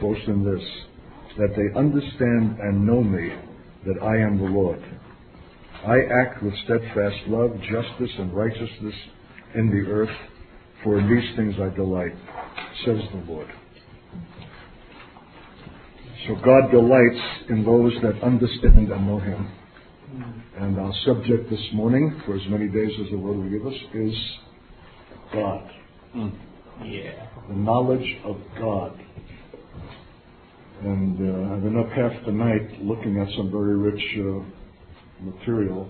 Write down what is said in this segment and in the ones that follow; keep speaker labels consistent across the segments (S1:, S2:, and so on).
S1: boast in this, that they understand and know me, that I am the Lord. I act with steadfast love, justice, and righteousness in the earth, for in these things I delight, says the Lord. So God delights in those that understand and know Him. And our subject this morning, for as many days as the Lord will give us, is God.
S2: Yeah.
S1: The knowledge of God. And I've been up half the night looking at some very rich material,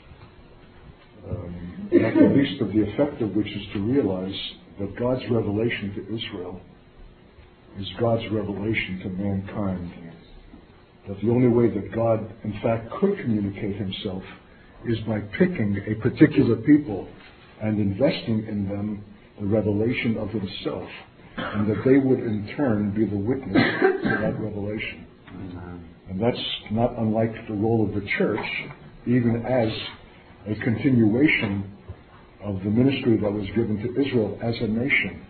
S1: not the least of the effect of which is to realize that God's revelation to Israel is God's revelation to mankind. That the only way that God, in fact, could communicate Himself is by picking a particular people and investing in them the revelation of Himself, and that they would in turn be the witness to that revelation. And that's not unlike the role of the church, even as a continuation of the ministry that was given to Israel as a nation.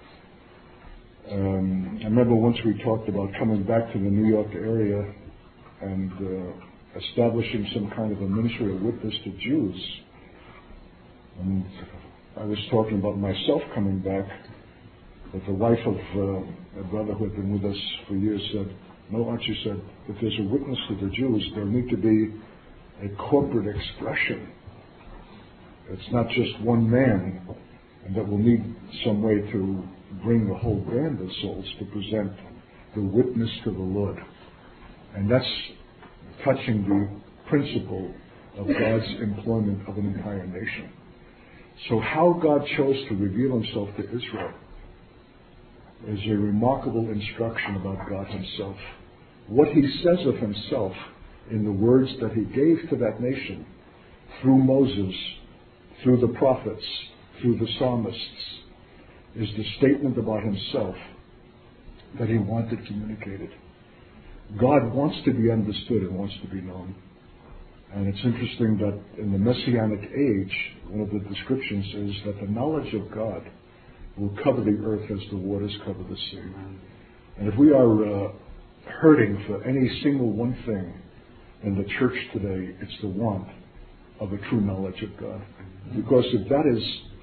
S1: I remember once we talked about coming back to the New York area and establishing some kind of a ministry of witness to Jews. And I was talking about myself coming back, but the wife of a brother who had been with us for years said, "No, Archie," said, "if there's a witness to the Jews, there'll need to be a corporate expression. It's not just one man, and that we'll need some way to bring the whole band of souls to present the witness to the Lord." And that's touching the principle of God's employment of an entire nation. So how God chose to reveal Himself to Israel is a remarkable instruction about God Himself. What He says of Himself in the words that He gave to that nation through Moses, through the prophets, through the psalmists, is the statement about Himself that He wanted communicated. God wants to be understood and wants to be known. And it's interesting that in the Messianic age, one of the descriptions is that the knowledge of God will cover the earth as the waters cover the sea. And if we are hurting for any single one thing in the church today, it's the want of a true knowledge of God. Because if that is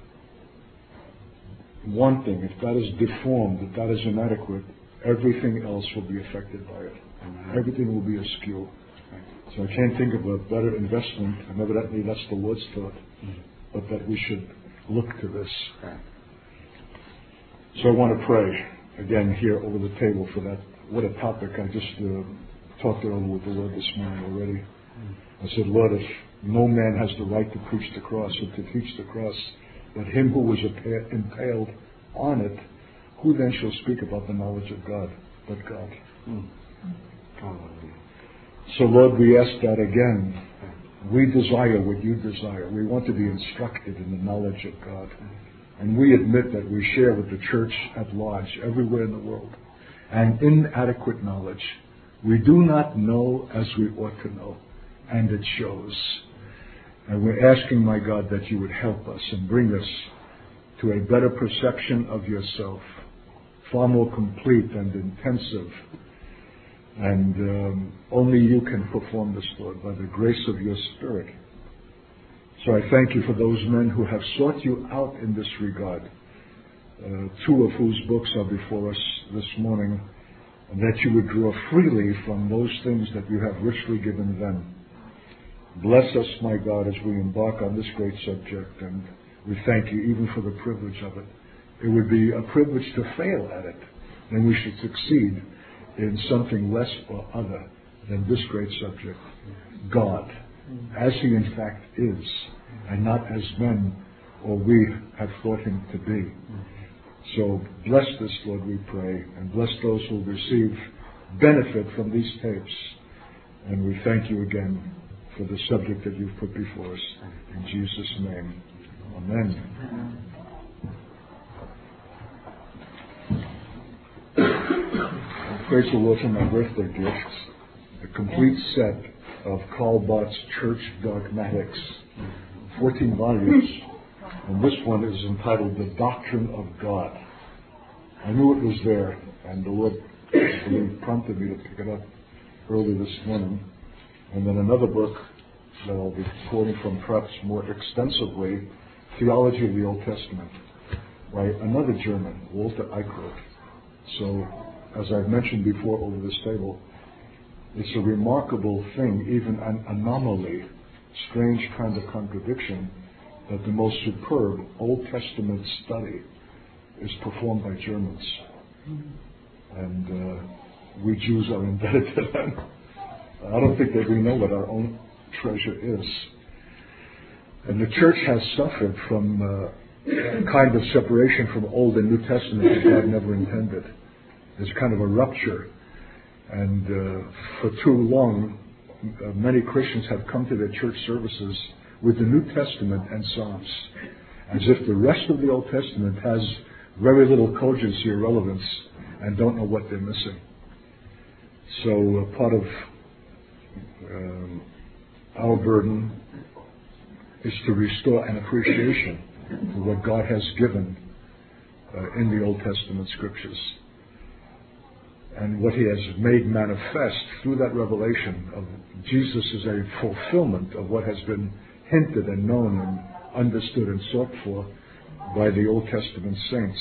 S1: wanting, if that is deformed, if that is inadequate, everything else will be affected by it. Everything will be askew. So I can't think of a better investment, and evidently that's the Lord's thought, but that we should look to this. So I want to pray again here over the table for that. What a topic. I just talked it over with the Lord this morning already. I said, Lord, if no man has the right to preach the cross or to teach the cross, but Him who was impaled on it, who then shall speak about the knowledge of God but God? So Lord, we ask that again. We desire what You desire. We want to be instructed in the knowledge of God. And we admit that we share with the church at large, everywhere in the world, an inadequate knowledge. We do not know as we ought to know, and it shows. And we're asking, my God, that You would help us and bring us to a better perception of Yourself, far more complete and intensive. And only You can perform this, Lord, by the grace of Your Spirit. So I thank You for those men who have sought You out in this regard, two of whose books are before us this morning, and that You would draw freely from those things that You have richly given them. Bless us, my God, as we embark on this great subject, and we thank You even for the privilege of it. It would be a privilege to fail at it, and we should succeed in something less or other than this great subject, God, as He in fact is, and not as men or we have thought Him to be. So bless this, Lord, we pray, and bless those who receive benefit from these tapes. And we thank You again for the subject that You've put before us. In Jesus' name, amen. Praise the Lord for my birthday gifts. A complete set of Karl Barth's Church Dogmatics, 14 volumes. And this one is entitled The Doctrine of God. I knew it was there, and the Lord actually prompted me to pick it up early this morning. And then another book that I'll be quoting from perhaps more extensively, Theology of the Old Testament, by another German, Walter Eichrodt. So, as I've mentioned before over this table, it's a remarkable thing, even an anomaly, strange kind of contradiction, that the most superb Old Testament study is performed by Germans. And we Jews are indebted to them. I don't think that we know what our own treasure is. And the church has suffered from a kind of separation from Old and New Testament that God never intended. There's kind of a rupture. And for too long, many Christians have come to their church services with the New Testament and Psalms, as if the rest of the Old Testament has very little cogency or relevance and don't know what they're missing. So part of our burden is to restore an appreciation for what God has given in the Old Testament scriptures and what He has made manifest through that revelation of Jesus is a fulfillment of what has been hinted and known and understood and sought for by the Old Testament saints.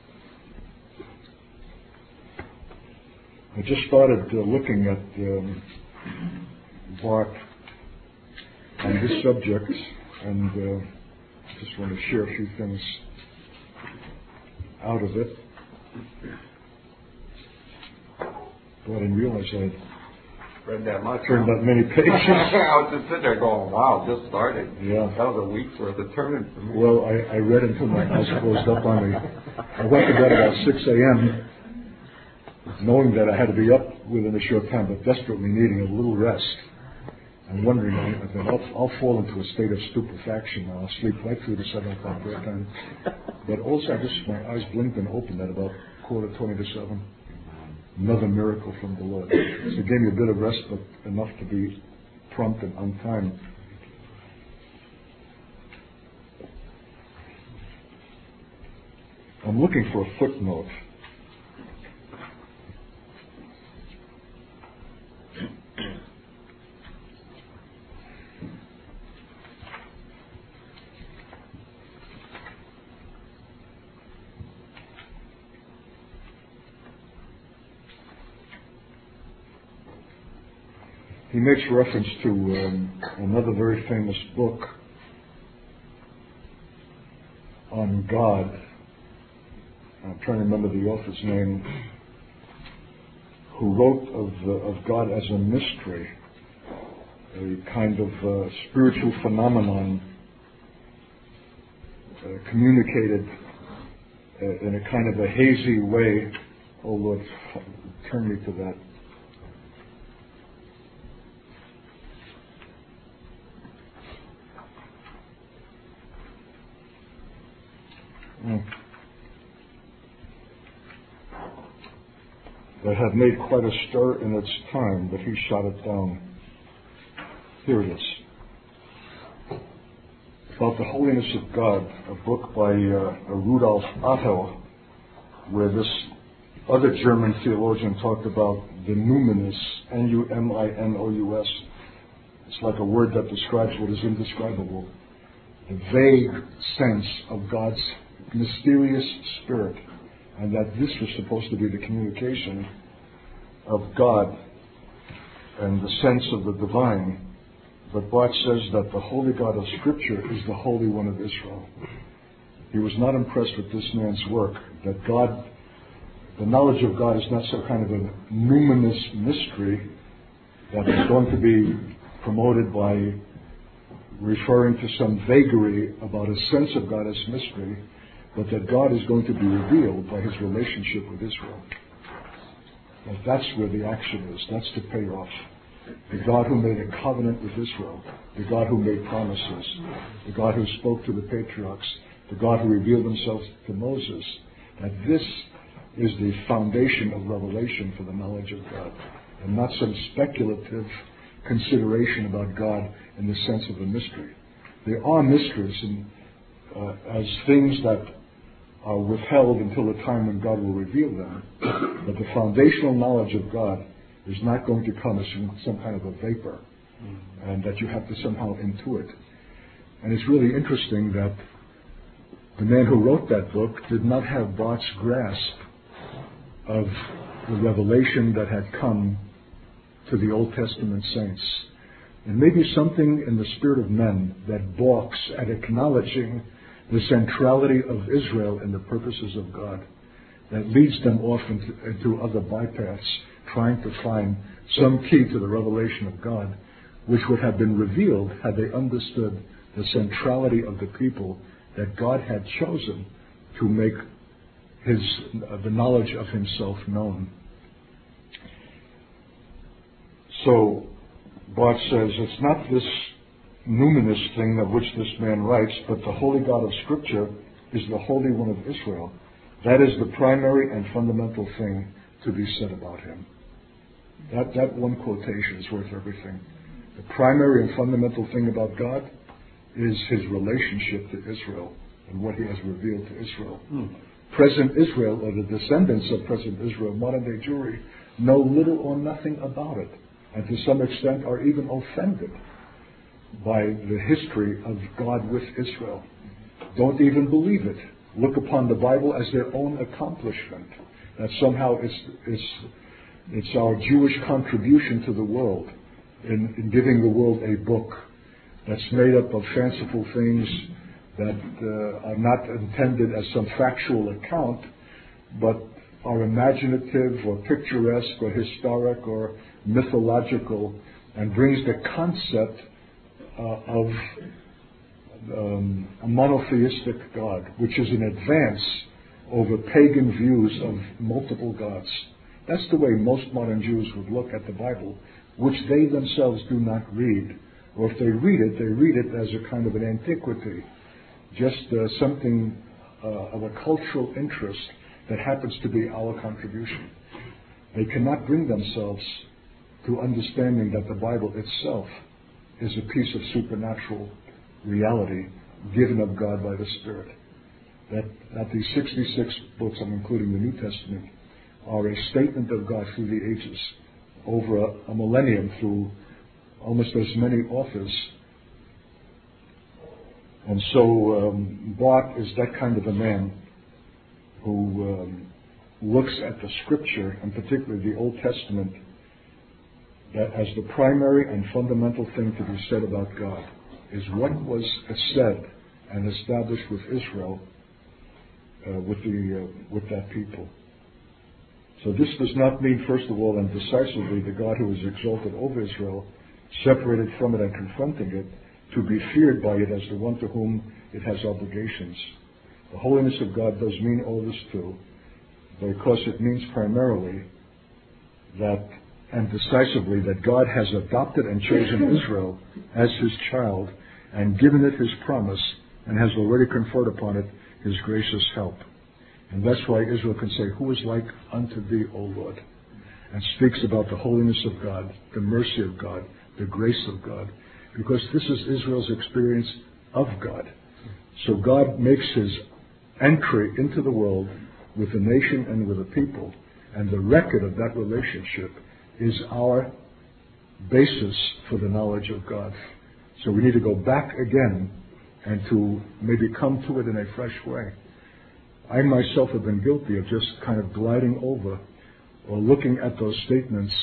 S1: I just started looking at Barth on this subject, and just want to share a few things out of it. But I didn't realize I
S2: Read that much.
S1: turned that many pages.
S2: I was just sitting there going, wow, just started.
S1: Yeah.
S2: That was a week's worth of turning for me.
S1: Well, I read until my eyes closed up on me. I went to bed about 6 a.m., knowing that I had to be up within a short time, but desperately needing a little rest. I'm wondering that I'll fall into a state of stupefaction. I'll sleep right through the 7 o'clock prayer time. But also, my eyes blinked and opened at about 7:15. Another miracle from the Lord. So it gave me a bit of rest, but enough to be prompt and on time. I'm looking for a footnote. He makes reference to another very famous book on God. I'm trying to remember the author's name, who wrote of God as a mystery, a kind of spiritual phenomenon communicated in a kind of a hazy way. Oh Lord, turn me to that. That had made quite a stir in its time, but he shot it down. Here it is. About the Holiness of God, a book by Rudolf Otto, where this other German theologian talked about the numinous, N-U-M-I-N-O-U-S. It's like a word that describes what is indescribable. The vague sense of God's mysterious spirit, and that this was supposed to be the communication of God and the sense of the divine. But Barth says that the holy God of Scripture is the Holy One of Israel. He was not impressed with this man's work, that God, the knowledge of God is not some kind of a numinous mystery that is going to be promoted by referring to some vagary about a sense of God as mystery, but that God is going to be revealed by His relationship with Israel. And that's where the action is. That's the payoff. The God who made a covenant with Israel, the God who made promises, the God who spoke to the patriarchs, the God who revealed Himself to Moses, that this is the foundation of revelation for the knowledge of God, and not some speculative consideration about God in the sense of a mystery. There are mysteries as things that are withheld until the time when God will reveal them. But the foundational knowledge of God is not going to come as some kind of a vapor, and that you have to somehow intuit. And it's really interesting that the man who wrote that book did not have Barth's grasp of the revelation that had come to the Old Testament saints. And maybe something in the spirit of men that balks at acknowledging the centrality of Israel in the purposes of God, that leads them off into other bypaths, trying to find some key to the revelation of God, which would have been revealed had they understood the centrality of the people that God had chosen to make the knowledge of himself known. So Barth says it's not this numinous thing of which this man writes, but the holy God of Scripture is the Holy One of Israel. That is the primary and fundamental thing to be said about him. That one quotation is worth everything. The primary and fundamental thing about God is his relationship to Israel and what he has revealed to Israel. Present Israel, or the descendants of present Israel, modern-day Jewry, know little or nothing about it, and to some extent are even offended by the history of God with Israel. Don't even believe it. Look upon the Bible as their own accomplishment, that somehow it's our Jewish contribution to the world in giving the world a book that's made up of fanciful things that are not intended as some factual account, but are imaginative or picturesque or historic or mythological, and brings the concept of a monotheistic God, which is an advance over pagan views of multiple gods. That's the way most modern Jews would look at the Bible, which they themselves do not read. Or if they read it as a kind of an antiquity, just something of a cultural interest that happens to be our contribution. They cannot bring themselves to understanding that the Bible itself is a piece of supernatural reality given of God by the Spirit. That these 66 books, I'm including the New Testament, are a statement of God through the ages, over a millennium, through almost as many authors. And so Barth is that kind of a man who looks at the Scripture, and particularly the Old Testament, that as the primary and fundamental thing to be said about God is what was said and established with Israel, with that people. So this does not mean, first of all and decisively, the God who is exalted over Israel, separated from it and confronting it, to be feared by it as the one to whom it has obligations. The holiness of God does mean all this too, because it means primarily that, and decisively, that God has adopted and chosen Israel as his child and given it his promise and has already conferred upon it his gracious help. And that's why Israel can say, "Who is like unto thee, O Lord?" and speaks about the holiness of God, the mercy of God, the grace of God, because this is Israel's experience of God. So God makes his entry into the world with the nation and with the people, and the record of that relationship is our basis for the knowledge of God. So we need to go back again and to maybe come to it in a fresh way. I myself have been guilty of just kind of gliding over or looking at those statements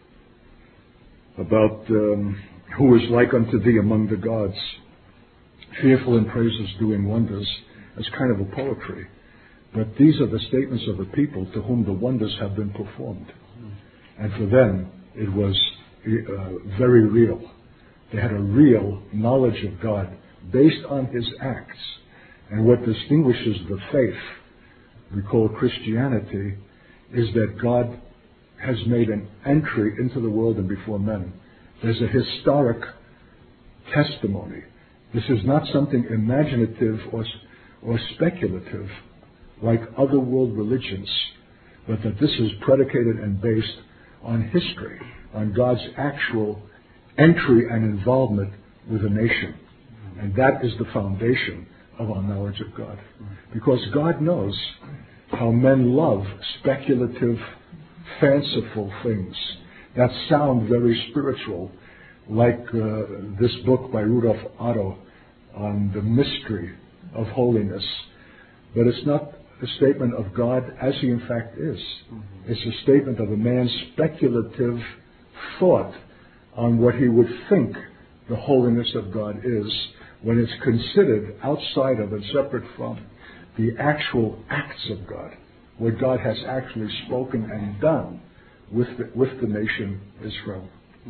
S1: about who is like unto thee among the gods, fearful in praises, doing wonders, as kind of a poetry. But these are the statements of the people to whom the wonders have been performed. And for them, it was very real. They had a real knowledge of God based on his acts. And what distinguishes the faith we call Christianity is that God has made an entry into the world and before men. There's a historic testimony. This is not something imaginative or speculative like other world religions, but that this is predicated and based on history, on God's actual entry and involvement with a nation. And that is the foundation of our knowledge of God. Because God knows how men love speculative, fanciful things that sound very spiritual, like this book by Rudolf Otto on the mystery of holiness. But it's not a statement of God as he in fact is. It's a statement of a man's speculative thought on what he would think the holiness of God is when it's considered outside of and separate from the actual acts of God, what God has actually spoken and done with the nation Israel.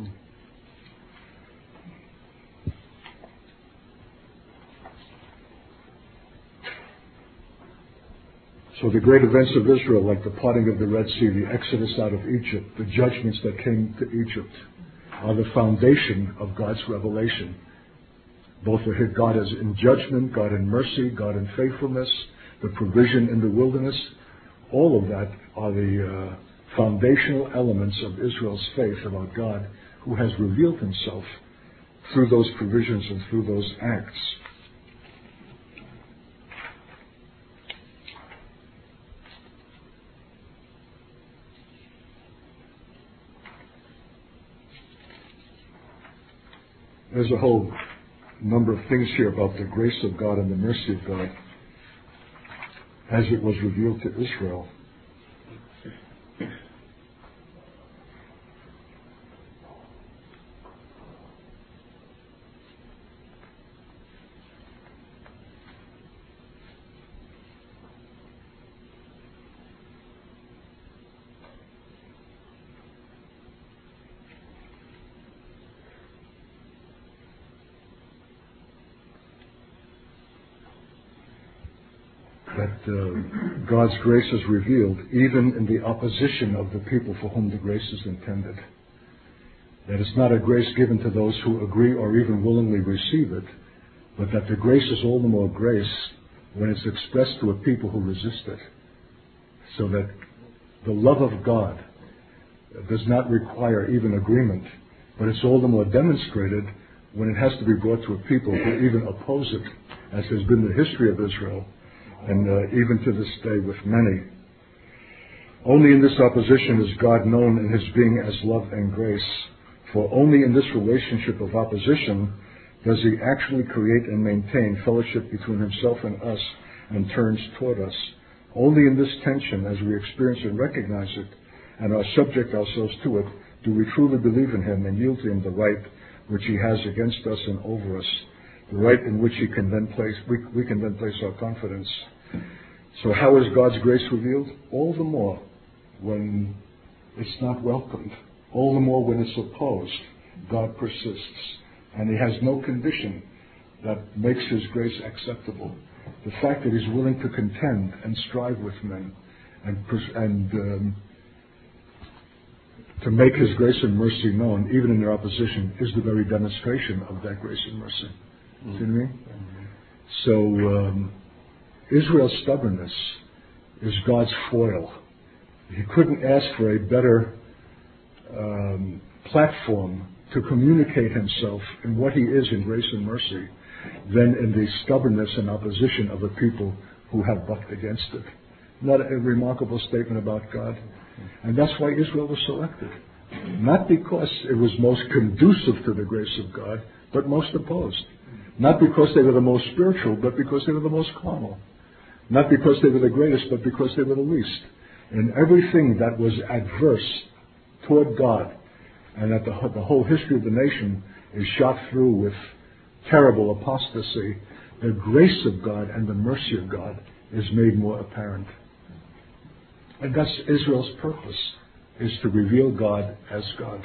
S1: So the great events of Israel, like the parting of the Red Sea, the exodus out of Egypt, the judgments that came to Egypt, are the foundation of God's revelation. Both God as in judgment, God in mercy, God in faithfulness, the provision in the wilderness, all of that are the foundational elements of Israel's faith about God, who has revealed himself through those provisions and through those acts. There's a whole number of things here about the grace of God and the mercy of God as it was revealed to Israel. That God's grace is revealed even in the opposition of the people for whom the grace is intended. That it's not a grace given to those who agree or even willingly receive it, but that the grace is all the more grace when it's expressed to a people who resist it. So that the love of God does not require even agreement, but it's all the more demonstrated when it has to be brought to a people who even oppose it, as has been the history of Israel, and even to this day with many. Only in this opposition is God known in his being as love and grace, for only in this relationship of opposition does he actually create and maintain fellowship between himself and us and turns toward us. Only in this tension, as we experience and recognize it and are subject ourselves to it, do we truly believe in him and yield to him the right which he has against us and over us, the right in which we can then place our confidence. So how is God's grace revealed? All the more when it's not welcomed. All the more when it's opposed. God persists. And he has no condition that makes his grace acceptable. The fact that he's willing to contend and strive with men and to make his grace and mercy known, even in their opposition, is the very demonstration of that grace and mercy. See what I mean? So Israel's stubbornness is God's foil. He couldn't ask for a better platform to communicate himself in what he is in grace and mercy than in the stubbornness and opposition of a people who have bucked against it. Not a remarkable statement about God? And that's why Israel was selected. Not because it was most conducive to the grace of God, but most opposed. Not because they were the most spiritual, but because they were the most carnal. Not because they were the greatest, but because they were the least. In everything that was adverse toward God, and that the whole history of the nation is shot through with terrible apostasy, the grace of God and the mercy of God is made more apparent. And that's Israel's purpose, is to reveal God as God.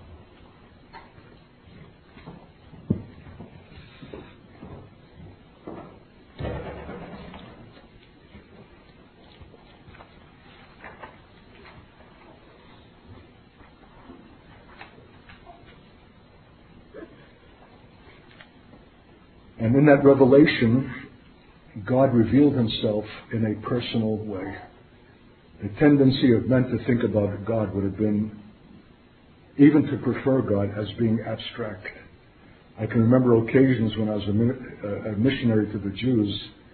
S1: And in that revelation, God revealed himself in a personal way. The tendency of men to think about God would have been even to prefer God as being abstract. I can remember occasions when I was a missionary to the Jews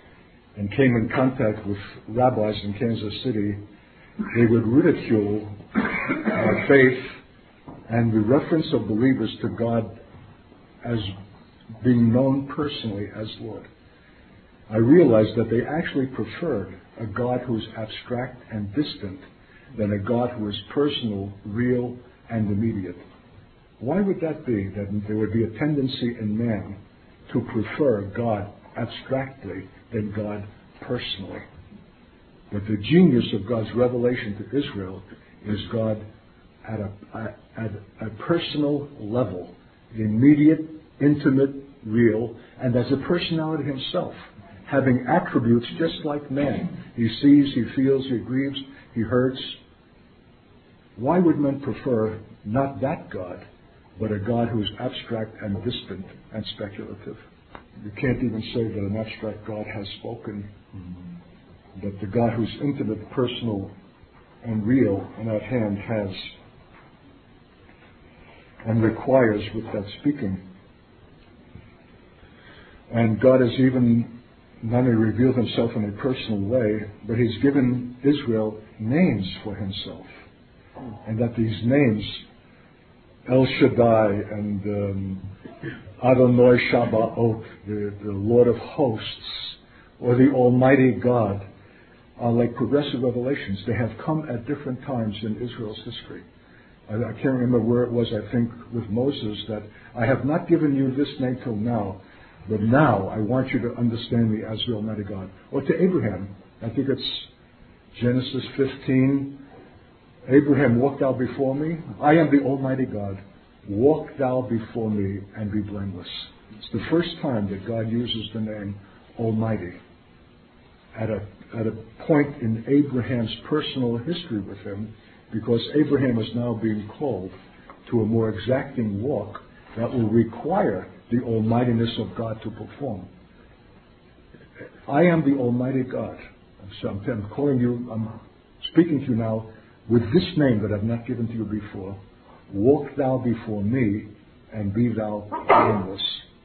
S1: and came in contact with rabbis in Kansas City, they would ridicule our faith and the reference of believers to God as being known personally as Lord. I realized that they actually preferred a God who is abstract and distant than a God who is personal, real, and immediate. Why would that be? That there would be a tendency in man to prefer God abstractly than God personally. But the genius of God's revelation to Israel is God at a personal level, immediate, intimate, real, and as a personality himself, having attributes just like man. He sees, he feels, he grieves, he hurts. Why would men prefer not that God, but a God who is abstract and distant and speculative? You can't even say that an abstract God has spoken, but the God who's intimate, personal, and real and at hand has and requires with that speaking. And God has even not only revealed himself in a personal way, but he's given Israel names for himself. And that these names, El Shaddai and Adonai Shabbaot, the Lord of hosts, or the Almighty God, are like progressive revelations. They have come at different times in Israel's history. I can't remember where it was, I think, with Moses, that I have not given you this name till now, but now I want you to understand me as the Almighty God. Or to Abraham, I think it's Genesis 15, Abraham, walk thou before me. I am the Almighty God. Walk thou before me and be blameless. It's the first time that God uses the name Almighty at a point in Abraham's personal history with him, because Abraham is now being called to a more exacting walk that will require the almightiness of God to perform. I am the Almighty God. So I'm calling you, I'm speaking to you now with this name that I've not given to you before. Walk thou before me and be thou blameless.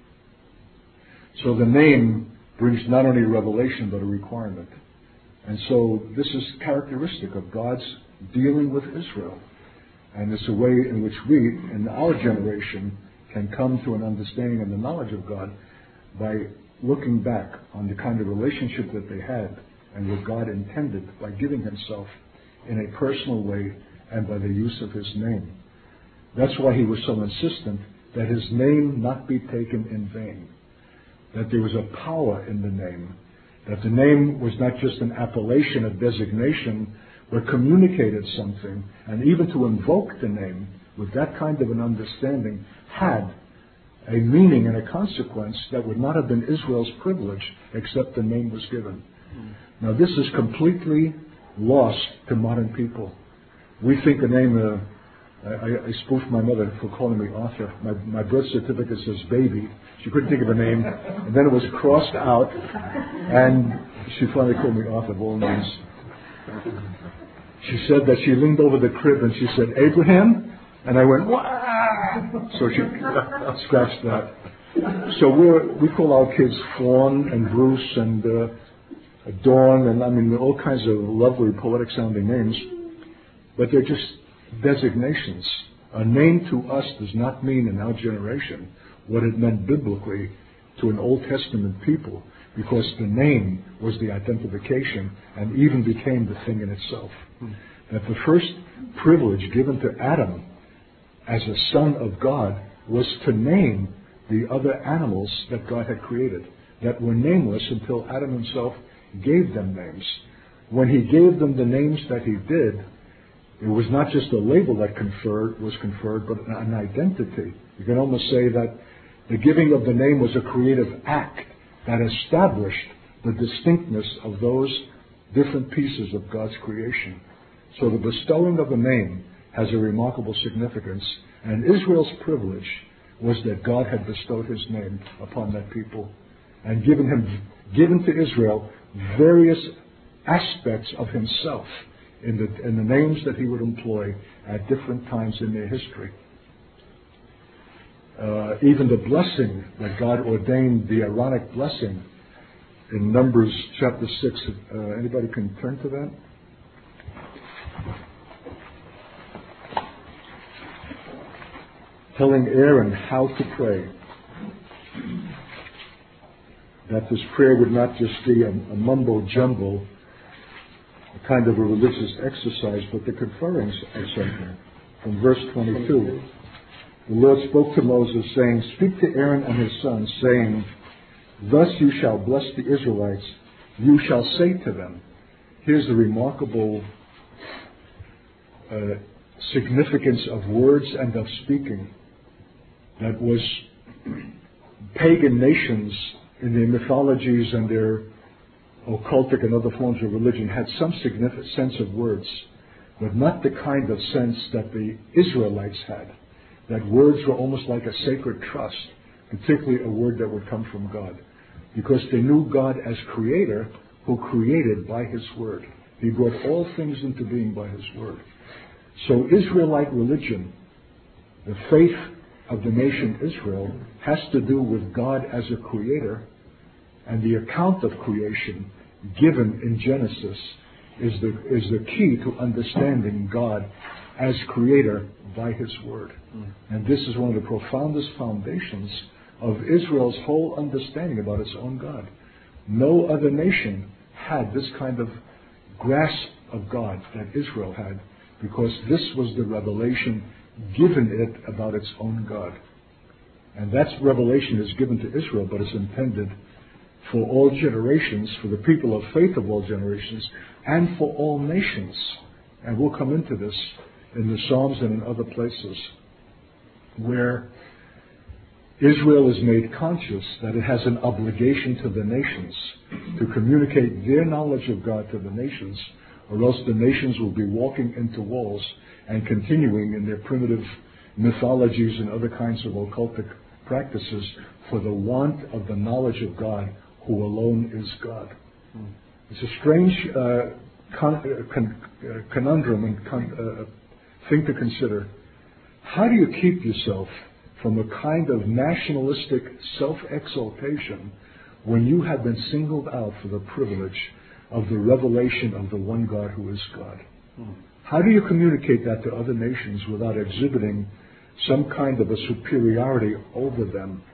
S1: So the name brings not only revelation but a requirement. And so this is characteristic of God's dealing with Israel. And it's a way in which we, in our generation, can come to an understanding and the knowledge of God by looking back on the kind of relationship that they had and what God intended by giving himself in a personal way and by the use of his name. That's why he was so insistent that his name not be taken in vain, that there was a power in the name, that the name was not just an appellation, a designation, but communicated something, and even to invoke the name with that kind of an understanding had a meaning and a consequence that would not have been Israel's privilege except the name was given. Now this is completely lost to modern people. We think a name, I spoofed my mother for calling me Arthur. My birth certificate says baby. She couldn't think of a name, and then it was crossed out, and she finally called me Arthur of all names. She said that she leaned over the crib and she said, Abraham? And I went, Wah! So she scratched that. So we call our kids Fawn and Bruce and Dawn, and I mean all kinds of lovely poetic sounding names, but they're just designations. A name to us does not mean in our generation what it meant biblically to an Old Testament people, because the name was the identification and even became the thing in itself. That the first privilege given to Adam as a son of God was to name the other animals that God had created that were nameless until Adam himself gave them names. When he gave them the names that he did, it was not just a label that was conferred, but an identity. You can almost say that the giving of the name was a creative act that established the distinctness of those different pieces of God's creation. So the bestowing of a name has a remarkable significance, and Israel's privilege was that God had bestowed his name upon that people and given to Israel various aspects of himself in the names that he would employ at different times in their history. Even the blessing that God ordained, the Aaronic blessing, in Numbers chapter 6. Anybody can turn to that? Telling Aaron how to pray. That this prayer would not just be a mumbo-jumbo, a kind of a religious exercise, but the conferring of something. From verse 22, the Lord spoke to Moses, saying, "Speak to Aaron and his sons, saying, Thus you shall bless the Israelites. You shall say to them," here's the remarkable significance of words and of speaking that was pagan nations in their mythologies and their occultic and other forms of religion had some significant sense of words, but not the kind of sense that the Israelites had. That words were almost like a sacred trust, particularly a word that would come from God, because they knew God as creator who created by his word. He brought all things into being by his word. So Israelite religion, the faith of the nation Israel, has to do with God as a creator, and the account of creation given in Genesis is the key to understanding God as creator by his word. And this is one of the profoundest foundations of Israel's whole understanding about its own God. No other nation had this kind of grasp of God that Israel had, because this was the revelation given it about its own God. And that revelation is given to Israel, but it's intended for all generations, for the people of faith of all generations, and for all nations. And we'll come into this in the Psalms and in other places, where Israel is made conscious that it has an obligation to the nations to communicate their knowledge of God to the nations, or else the nations will be walking into walls and continuing in their primitive mythologies and other kinds of occultic practices for the want of the knowledge of God, who alone is God. It's a strange conundrum and thing to consider. How do you keep yourself from a kind of nationalistic self-exaltation when you have been singled out for the privilege of the revelation of the one God who is God? How do you communicate that to other nations without exhibiting some kind of a superiority over them?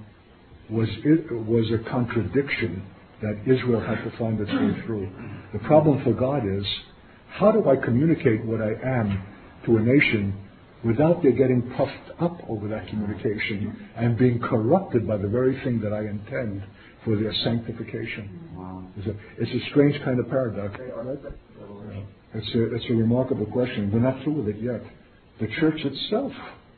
S1: Was a contradiction that Israel had to find its way through. The problem for God is, how do I communicate what I am to a nation without their getting puffed up over that communication and being corrupted by the very thing that I intend for their sanctification? Wow. It's a strange kind of paradox. It's a remarkable question. We're not through with it yet. The church itself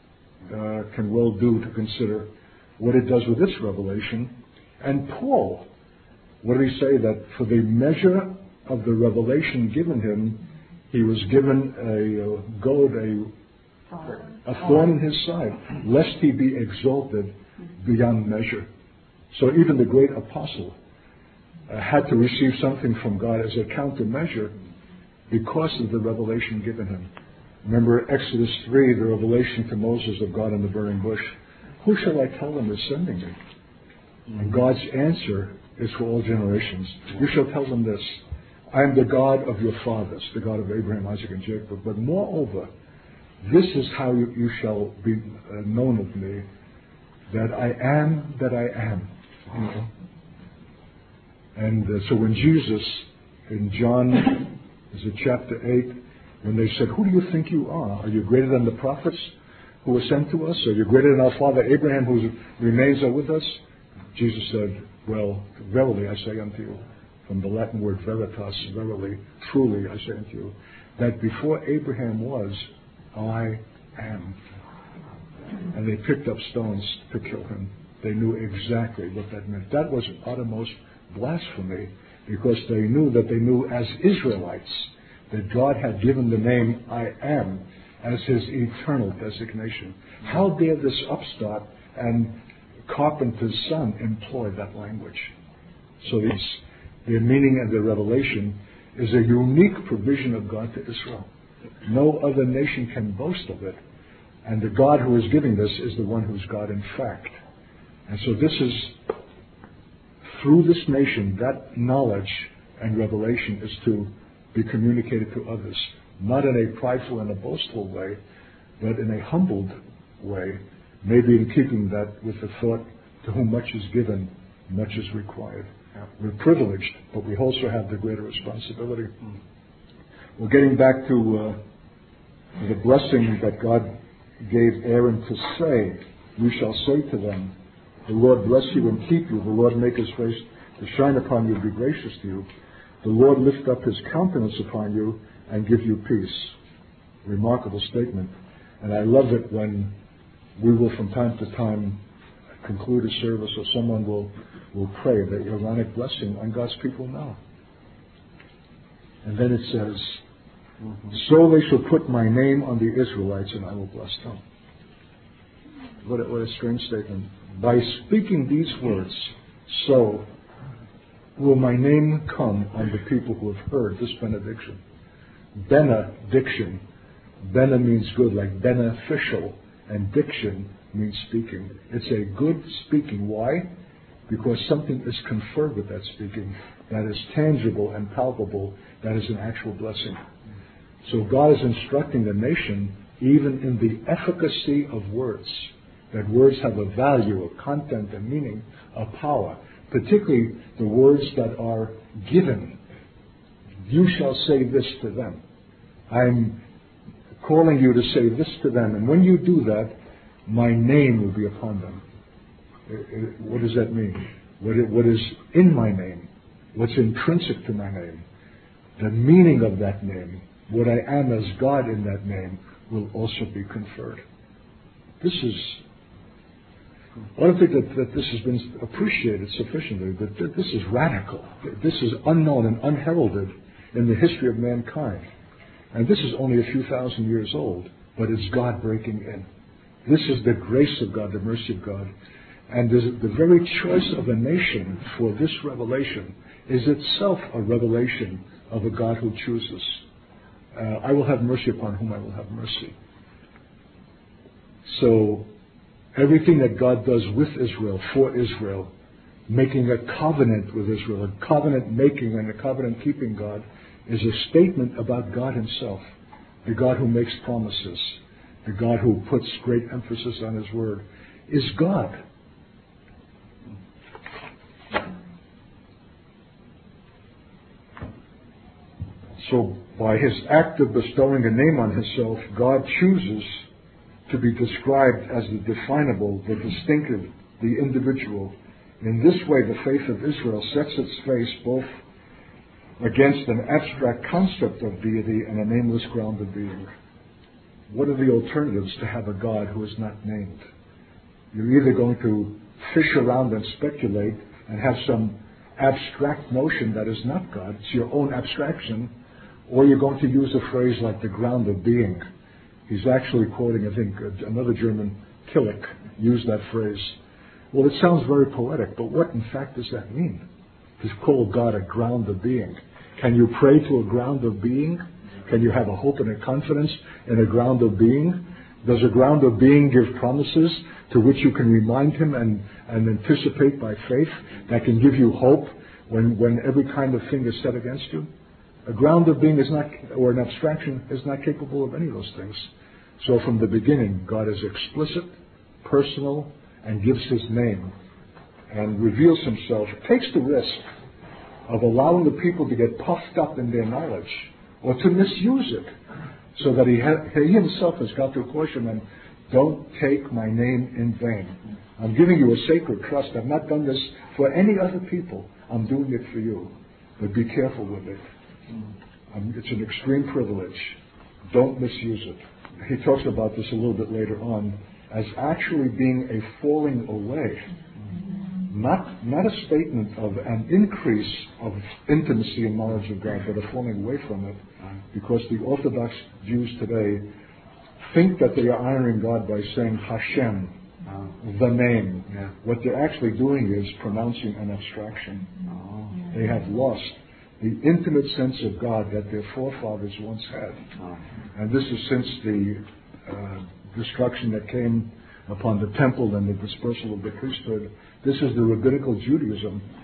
S1: can well do to consider what it does with its revelation. And Paul, what did he say? That for the measure of the revelation given him, he was given a goad, a thorn in his side, lest he be exalted beyond measure. So even the great apostle had to receive something from God as a countermeasure because of the revelation given him. Remember Exodus 3, the revelation to Moses of God in the burning bush. Who shall I tell them is sending me? And God's answer is for all generations. You shall tell them this: I am the God of your fathers, the God of Abraham, Isaac, and Jacob. But moreover, this is how you shall be known of me, that I am that I am. You know? And so when Jesus, in John, is it chapter 8, when they said, "Who do you think you are? Are you greater than the prophets who were sent to us? Are you greater than our father Abraham, whose remains are with us?" Jesus said, "Well, verily I say unto you," from the Latin word veritas, verily, truly I say unto you, that before Abraham was, I am. And they picked up stones to kill him. They knew exactly what that meant. That was uttermost blasphemy, because they knew as Israelites that God had given the name I am as his eternal designation. How dare this upstart and carpenter's son employ that language? So their meaning and their revelation is a unique provision of God to Israel. No other nation can boast of it. And the God who is giving this is the one who's God in fact. And so this is through this nation, that knowledge and revelation is to be communicated to others, not in a prideful and a boastful way, but in a humbled way, maybe in keeping that with the thought, to whom much is given, much is required.
S2: Yeah.
S1: We're privileged, but we also have the greater responsibility. Well, getting back to the blessing that God gave Aaron to say, you shall say to them, the Lord bless you and keep you. The Lord make his face to shine upon you and be gracious to you. The Lord lift up his countenance upon you and give you peace. Remarkable statement. And I love it when we will from time to time conclude a service or someone will pray the Aaronic blessing on God's people now. And then it says, so they shall put my name on the Israelites and I will bless them. What a strange statement. By speaking these words, so will my name come on the people who have heard this benediction. Benediction. Bena means good, like beneficial, and diction means speaking. It's a good speaking. Why? Because something is conferred with that speaking that is tangible and palpable, that is an actual blessing. So God is instructing the nation even in the efficacy of words, that words have a value, a content, a meaning, a power, particularly the words that are given. You shall say this to them. I'm calling you to say this to them, and when you do that, my name will be upon them. What does that mean? What is in my name? What's intrinsic to my name? The meaning of that name, what I am as God in that name, will also be conferred. This is, I don't think that this has been appreciated sufficiently, but this is radical. This is unknown and unheralded in the history of mankind. And this is only a few thousand years old, but it's God breaking in. This is the grace of God, the mercy of God. And the very choice of a nation for this revelation is itself a revelation of a God who chooses. I will have mercy upon whom I will have mercy. So everything that God does with Israel, for Israel, making a covenant with Israel, a covenant making and a covenant keeping God, is a statement about God himself, the God who makes promises, the God who puts great emphasis on his word, is God. So by his act of bestowing a name on himself, God chooses to be described as the definable, the distinctive, the individual. In this way, the faith of Israel sets its face both against an abstract concept of deity and a nameless ground of being. What are the alternatives to have a God who is not named? You're either going to fish around and speculate and have some abstract notion that is not God, it's your own abstraction, or you're going to use a phrase like the ground of being. He's actually quoting, I think, another German, Tillich, used that phrase. Well, it sounds very poetic, but what in fact does that mean? To call God a ground of being. Can you pray to a ground of being? Can you have a hope and a confidence in a ground of being? Does a ground of being give promises to which you can remind him and anticipate by faith that can give you hope when every kind of thing is set against you? A ground of being is not, or an abstraction is not capable of any of those things. So from the beginning, God is explicit, personal, and gives his name and reveals himself, takes the risk of allowing the people to get puffed up in their knowledge or to misuse it, so that he himself has got to caution them, don't take my name in vain. I'm giving you a sacred trust. I've not done this for any other people. I'm doing it for you. But be careful with it. It's an extreme privilege. Don't misuse it. He talks about this a little bit later on as actually being a falling away. Not a statement of an increase of intimacy and knowledge of God, but a falling away from it. Because the Orthodox Jews today think that they are honoring God by saying Hashem, the name.
S2: Yeah.
S1: What they're actually doing is pronouncing an abstraction. They have lost the intimate sense of God that their forefathers once had. And this is since the destruction that came upon the temple and the dispersal of the priesthood. This is the rabbinical Judaism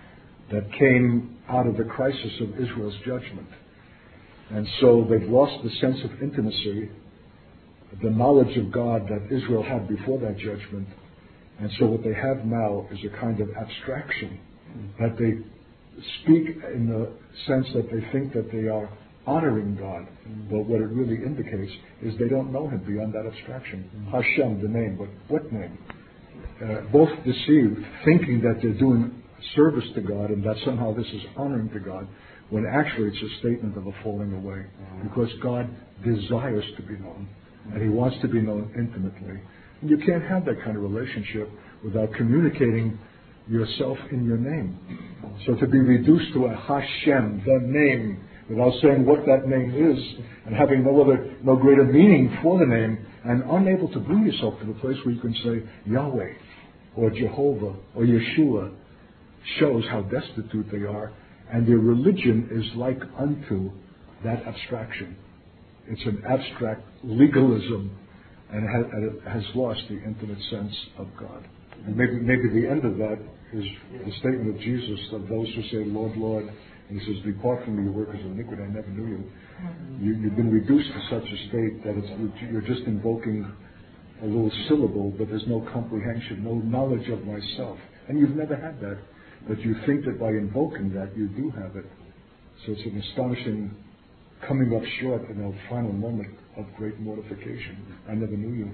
S1: that came out of the crisis of Israel's judgment. And so they've lost the sense of intimacy, the knowledge of God that Israel had before that judgment. And so what they have now is a kind of abstraction that they speak in the sense that they think that they are honoring God. But what it really indicates is they don't know Him beyond that abstraction. Hashem, the name, but what name? Both deceived, thinking that they're doing service to God and that somehow this is honoring to God, when actually it's a statement of a falling away. Because God desires to be known, and He wants to be known intimately. And you can't have that kind of relationship without communicating yourself in your name. So to be reduced to a Hashem, the name, without saying what that name is, and having no greater meaning for the name, and unable to bring yourself to the place where you can say Yahweh, or Jehovah, or Yeshua, shows how destitute they are, and their religion is like unto that abstraction. It's an abstract legalism, and it has lost the intimate sense of God. And maybe the end of that is the statement of Jesus of those who say, Lord, Lord. And He says, depart from me, you workers of iniquity, I never knew you. You've been reduced to such a state that you're just invoking a little syllable, but there's no comprehension, no knowledge of myself. And you've never had that. But you think that by invoking that, you do have it. So it's an astonishing coming up short in a final moment of great mortification. I never knew you.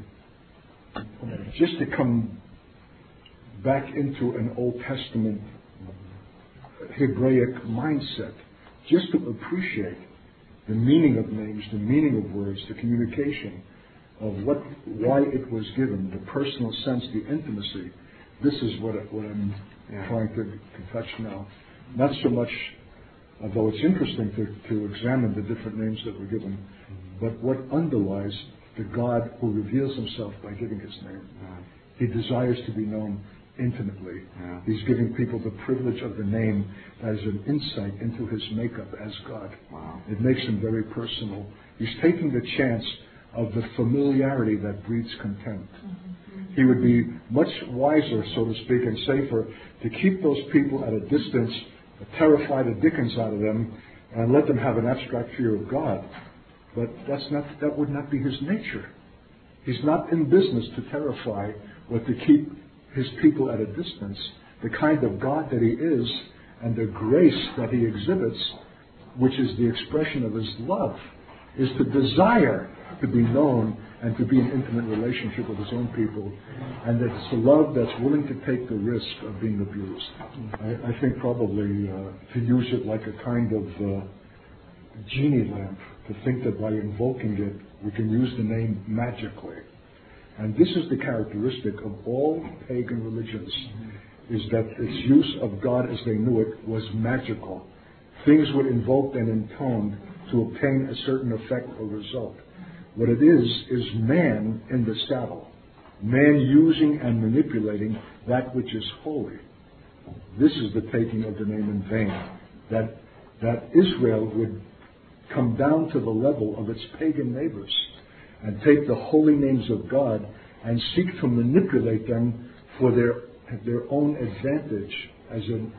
S1: Just to come back into an Old Testament Hebraic mindset, just to appreciate the meaning of names, the meaning of words, the communication of why it was given, the personal sense, the intimacy. This is what I'm trying to touch now. Not so much, although it's interesting to examine the different names that were given, but what underlies the God who reveals Himself by giving His name. He desires to be known intimately. He's giving people the privilege of the name as an insight into His makeup as God. It makes Him very personal. He's taking the chance of the familiarity that breeds contempt. He would be much wiser, so to speak, and safer to keep those people at a distance, terrify the dickens out of them, and let them have an abstract fear of God. But that would not be His nature. He's not in business to terrify or to keep His people at a distance. The kind of God that He is and the grace that He exhibits, which is the expression of His love, is to desire to be known and to be in intimate relationship with His own people, and that it's a love that's willing to take the risk of being abused. I think probably to use it like a kind of genie lamp, to think that by invoking it we can use the name magically. And this is the characteristic of all pagan religions, is that its use of God as they knew it was magical. Things were invoked and intoned to obtain a certain effect or result. What it is man in the saddle, man using and manipulating that which is holy. This is the taking of the name in vain, that Israel would come down to the level of its pagan neighbors and take the holy names of God and seek to manipulate them for their own advantage as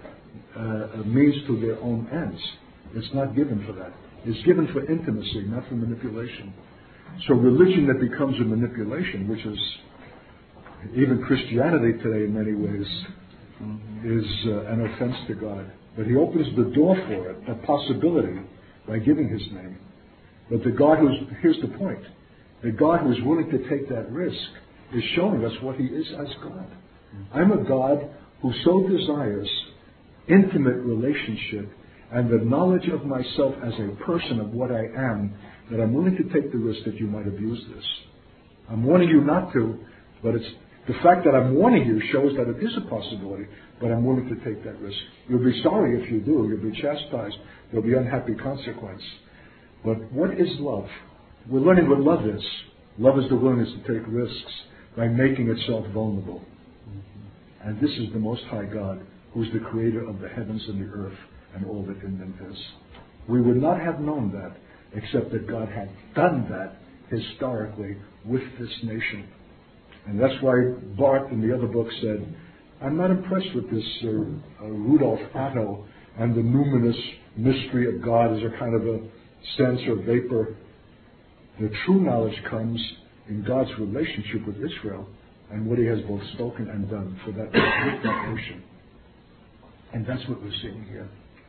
S1: a means to their own ends. It's not given for that. It's given for intimacy, not for manipulation. So religion that becomes a manipulation, which is even Christianity today in many ways, is an offense to God. But He opens the door for it, a possibility, by giving His name. But here's the point, the God who is willing to take that risk is showing us what He is as God. I'm a God who so desires intimate relationship and the knowledge of myself as a person of what I am, that I'm willing to take the risk that you might abuse this. I'm warning you not to, but it's the fact that I'm warning you shows that it is a possibility, but I'm willing to take that risk. You'll be sorry if you do. You'll be chastised. There'll be unhappy consequence. But what is love? We're learning what love is. Love is the willingness to take risks by making itself vulnerable. And this is the Most High God, who is the creator of the heavens and the earth and all that in them is. We would not have known that except that God had done that historically with this nation. And that's why Barth in the other book said, I'm not impressed with this Rudolf Otto and the numinous mystery of God as a kind of a sense or vapor. The true knowledge comes in God's relationship with Israel and what he has both spoken and done for that nation. And that's what we're seeing here.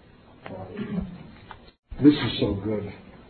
S1: This is so good.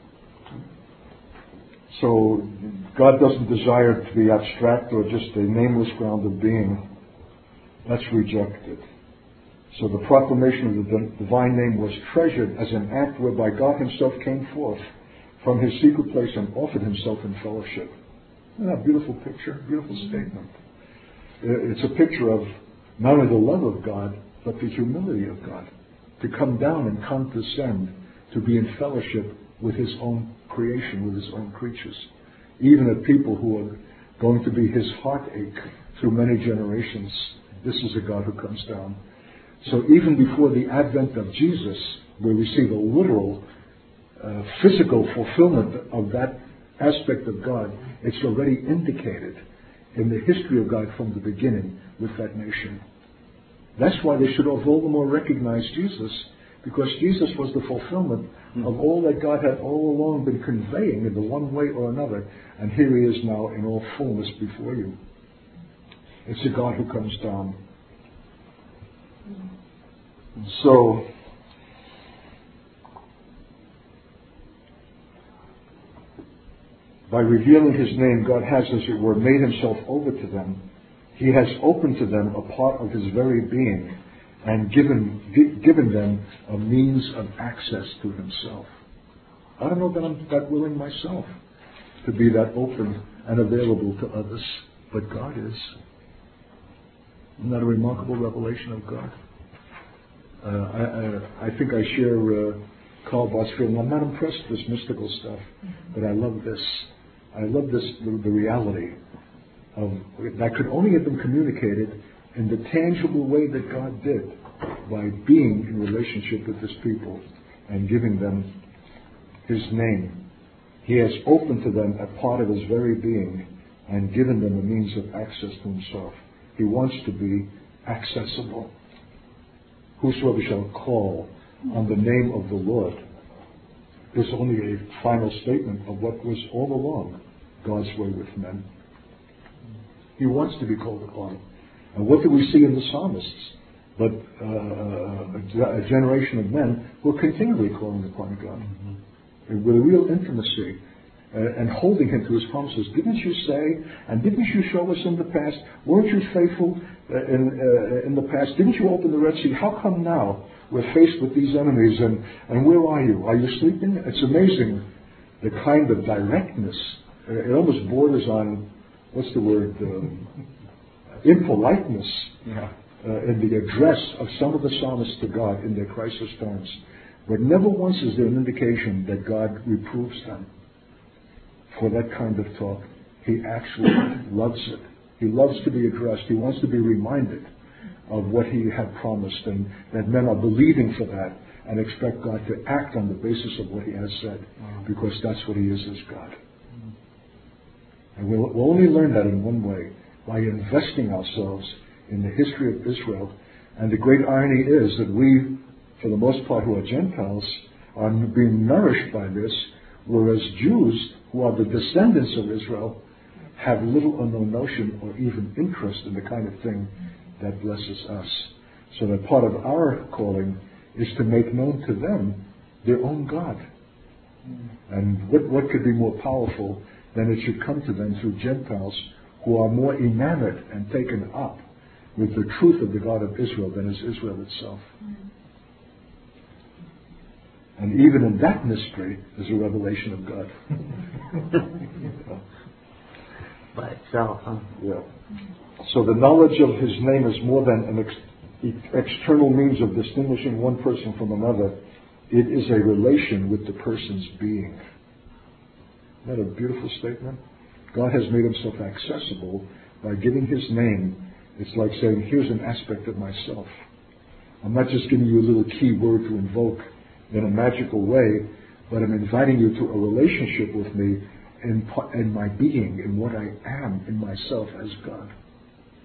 S1: So God doesn't desire to be abstract or just a nameless ground of being. That's rejected. So the proclamation of the divine name was treasured as an act whereby God himself came forth from his secret place and offered himself in fellowship. Isn't that a beautiful picture? Beautiful statement. It's a picture of not only the love of God, but the humility of God. To come down and condescend, to be in fellowship with his own creation, with his own creatures. Even at people who are going to be his heartache through many generations. This is a God who comes down. So even before the advent of Jesus, where we see the literal, physical fulfillment of that aspect of God, it's already indicated in the history of God from the beginning with that nation. That's why they should have all the more recognized Jesus, because Jesus was the fulfillment of all that God had all along been conveying in the one way or another, and here he is now in all fullness before you. It's a God who comes down. So, by revealing his name, God has, as it were, made himself over to them. He has opened to them a part of his very being and given them a means of access to himself. I don't know that I'm that willing myself to be that open and available to others, but God is. Isn't that a remarkable revelation of God? I think I share Karl Barth's feeling. I'm not impressed with this mystical stuff, but I love this. I love this, the reality of that could only have been communicated in the tangible way that God did, by being in relationship with his people and giving them his name. He has opened to them a part of his very being and given them a means of access to himself. He wants to be accessible. Whosoever shall call on the name of the Lord is only a final statement of what was all along God's way with men. He wants to be called upon. And what do we see in the psalmists? But a generation of men who are continually calling upon God with a real intimacy and holding him to his promises. Didn't you say, and didn't you show us in the past? Weren't you faithful in the past? Didn't you open the Red Sea? How come now we're faced with these enemies and where are you? Are you sleeping? It's amazing the kind of directness. It almost borders on, what's the word, impoliteness in the address of some of the psalmists to God in their crisis times. But never once is there an indication that God reproves them for that kind of talk. He actually loves it. He loves to be addressed. He wants to be reminded of what he had promised, and that men are believing for that and expect God to act on the basis of what he has said, because that's what he is as God. And we'll only learn that in one way, by investing ourselves in the history of Israel. And the great irony is that we, for the most part who are Gentiles, are being nourished by this, whereas Jews, who are the descendants of Israel, have little or no notion or even interest in the kind of thing that blesses us. So that part of our calling is to make known to them their own God. And what could be more powerful than it should come to them through Gentiles who are more enamored and taken up with the truth of the God of Israel than is Israel itself. And even in that mystery is a revelation of God.
S3: By itself, huh?
S1: Yeah. So the knowledge of his name is more than an external means of distinguishing one person from another. It is a relation with the person's being. Isn't that a beautiful statement? God has made himself accessible by giving his name. It's like saying, here's an aspect of myself. I'm not just giving you a little key word to invoke in a magical way, but I'm inviting you to a relationship with me in my being, in what I am, in myself as God.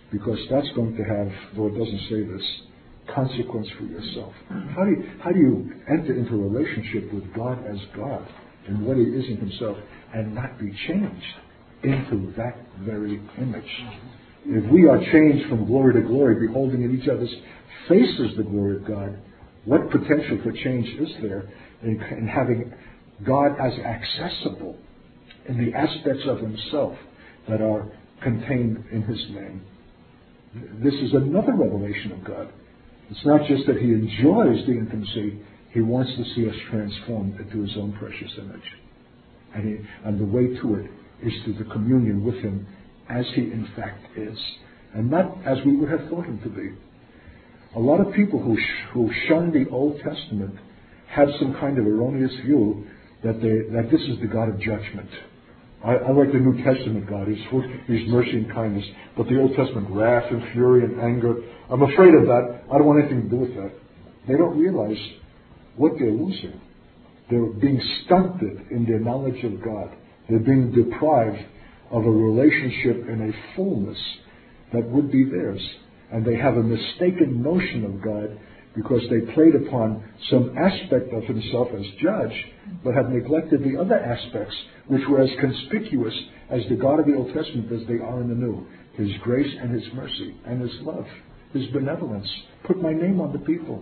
S1: because that's going to have, though it doesn't say this, consequence for yourself. How do you enter into a relationship with God as God and what He is in Himself and not be changed into that very image? If we are changed from glory to glory, beholding in each other's faces the glory of God, what potential for change is there in having God as accessible in the aspects of Himself that are contained in His name? This is another revelation of God. It's not just that He enjoys the intimacy, He wants to see us transformed into His own precious image. And the way to it is through the communion with Him as He in fact is, and not as we would have thought Him to be. A lot of people who shun the Old Testament have some kind of erroneous view that this is the God of judgment. I like the New Testament God. He's mercy and kindness. But the Old Testament, wrath and fury and anger. I'm afraid of that. I don't want anything to do with that. They don't realize what they're losing. They're being stunted in their knowledge of God. They're being deprived of a relationship in a fullness that would be theirs. And they have a mistaken notion of God because they played upon some aspect of Himself as judge, but have neglected the other aspects which were as conspicuous as the God of the Old Testament as they are in the New. His grace and His mercy and His love, His benevolence. Put my name on the people.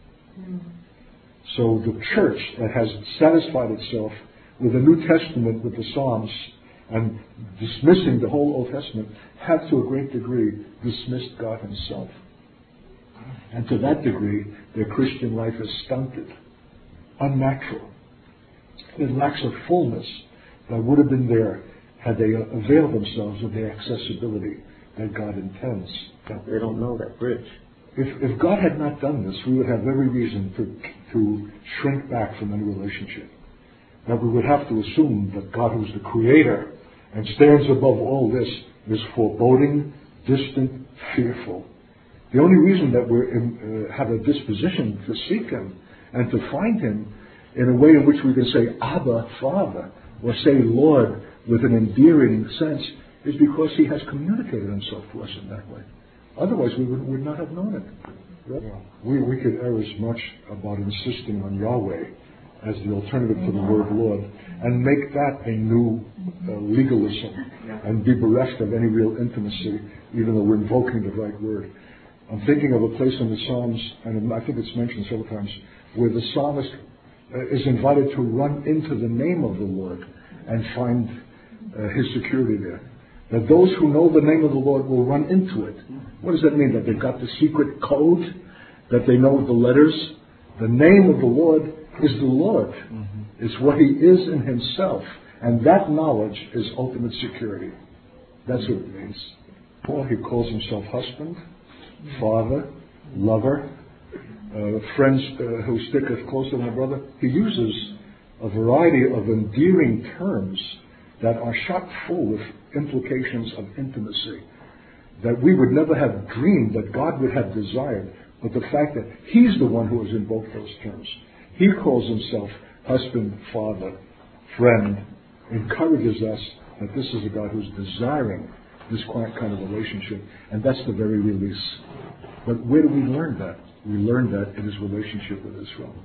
S1: So the church that has satisfied itself with the New Testament, with the Psalms, and dismissing the whole Old Testament, have to a great degree dismissed God Himself. And to that degree, their Christian life is stunted, unnatural. It lacks a fullness that would have been there had they availed themselves of the accessibility that God intends.
S3: They don't know that bridge.
S1: If God had not done this, we would have every reason to shrink back from any relationship. That we would have to assume that God, who's the Creator and stands above all this, is foreboding, distant, fearful. The only reason that we have a disposition to seek Him and to find Him in a way in which we can say, Abba, Father, or say, Lord, with an endearing sense, is because He has communicated Himself to us in that way. Otherwise, we would not have known it. Yeah. We could err as much about insisting on Yahweh as the alternative to the word Lord, and make that a new legalism, and be bereft of any real intimacy, even though we're invoking the right word. I'm thinking of a place in the Psalms, and I think it's mentioned several times, where the psalmist is invited to run into the name of the Lord and find his security there. That those who know the name of the Lord will run into it. What does that mean? That they've got the secret code? That they know the letters? The name of the Lord is the Lord. Mm-hmm. It's what He is in Himself. And that knowledge is ultimate security. That's what it means. Paul, he calls himself husband, father, lover, friends who sticketh closer than a brother. He uses a variety of endearing terms that are chock full with implications of intimacy that we would never have dreamed that God would have desired. But the fact that He's the one who has invoked those terms. He calls Himself husband, father, friend, encourages us that this is a God who's desiring this kind of relationship, and that's the very release. But where do we learn that? We learn that in His relationship with Israel.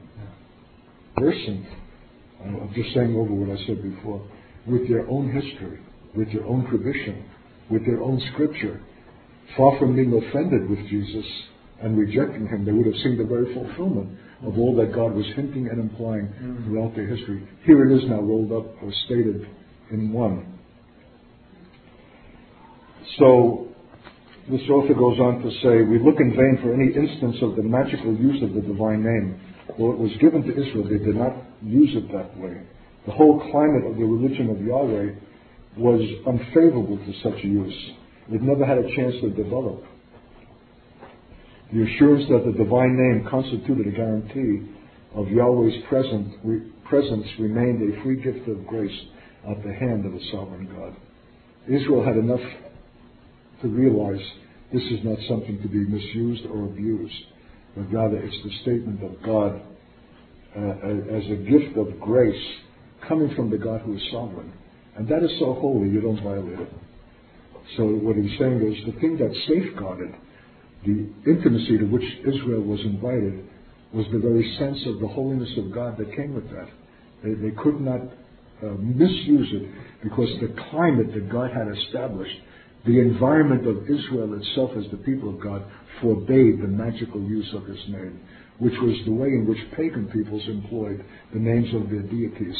S1: Person, I'm just saying over what I said before, with their own history, with their own tradition, with their own scripture, far from being offended with Jesus and rejecting Him, they would have seen the very fulfillment of all that God was hinting and implying throughout their history. Here it is now rolled up or stated in one. So this author goes on to say, we look in vain for any instance of the magical use of the divine name. Though it was given to Israel, they did not use it that way. The whole climate of the religion of Yahweh was unfavorable to such a use. It never had a chance to develop. The assurance that the divine name constituted a guarantee of Yahweh's presence remained a free gift of grace at the hand of the sovereign God. Israel had enough to realize this is not something to be misused or abused, but rather it's the statement of God as a gift of grace coming from the God who is sovereign. And that is so holy, you don't violate it. So what he's saying is the thing that safeguarded the intimacy to which Israel was invited was the very sense of the holiness of God that came with that. They could not misuse it because the climate that God had established, the environment of Israel itself as the people of God, forbade the magical use of his name, which was the way in which pagan peoples employed the names of their deities.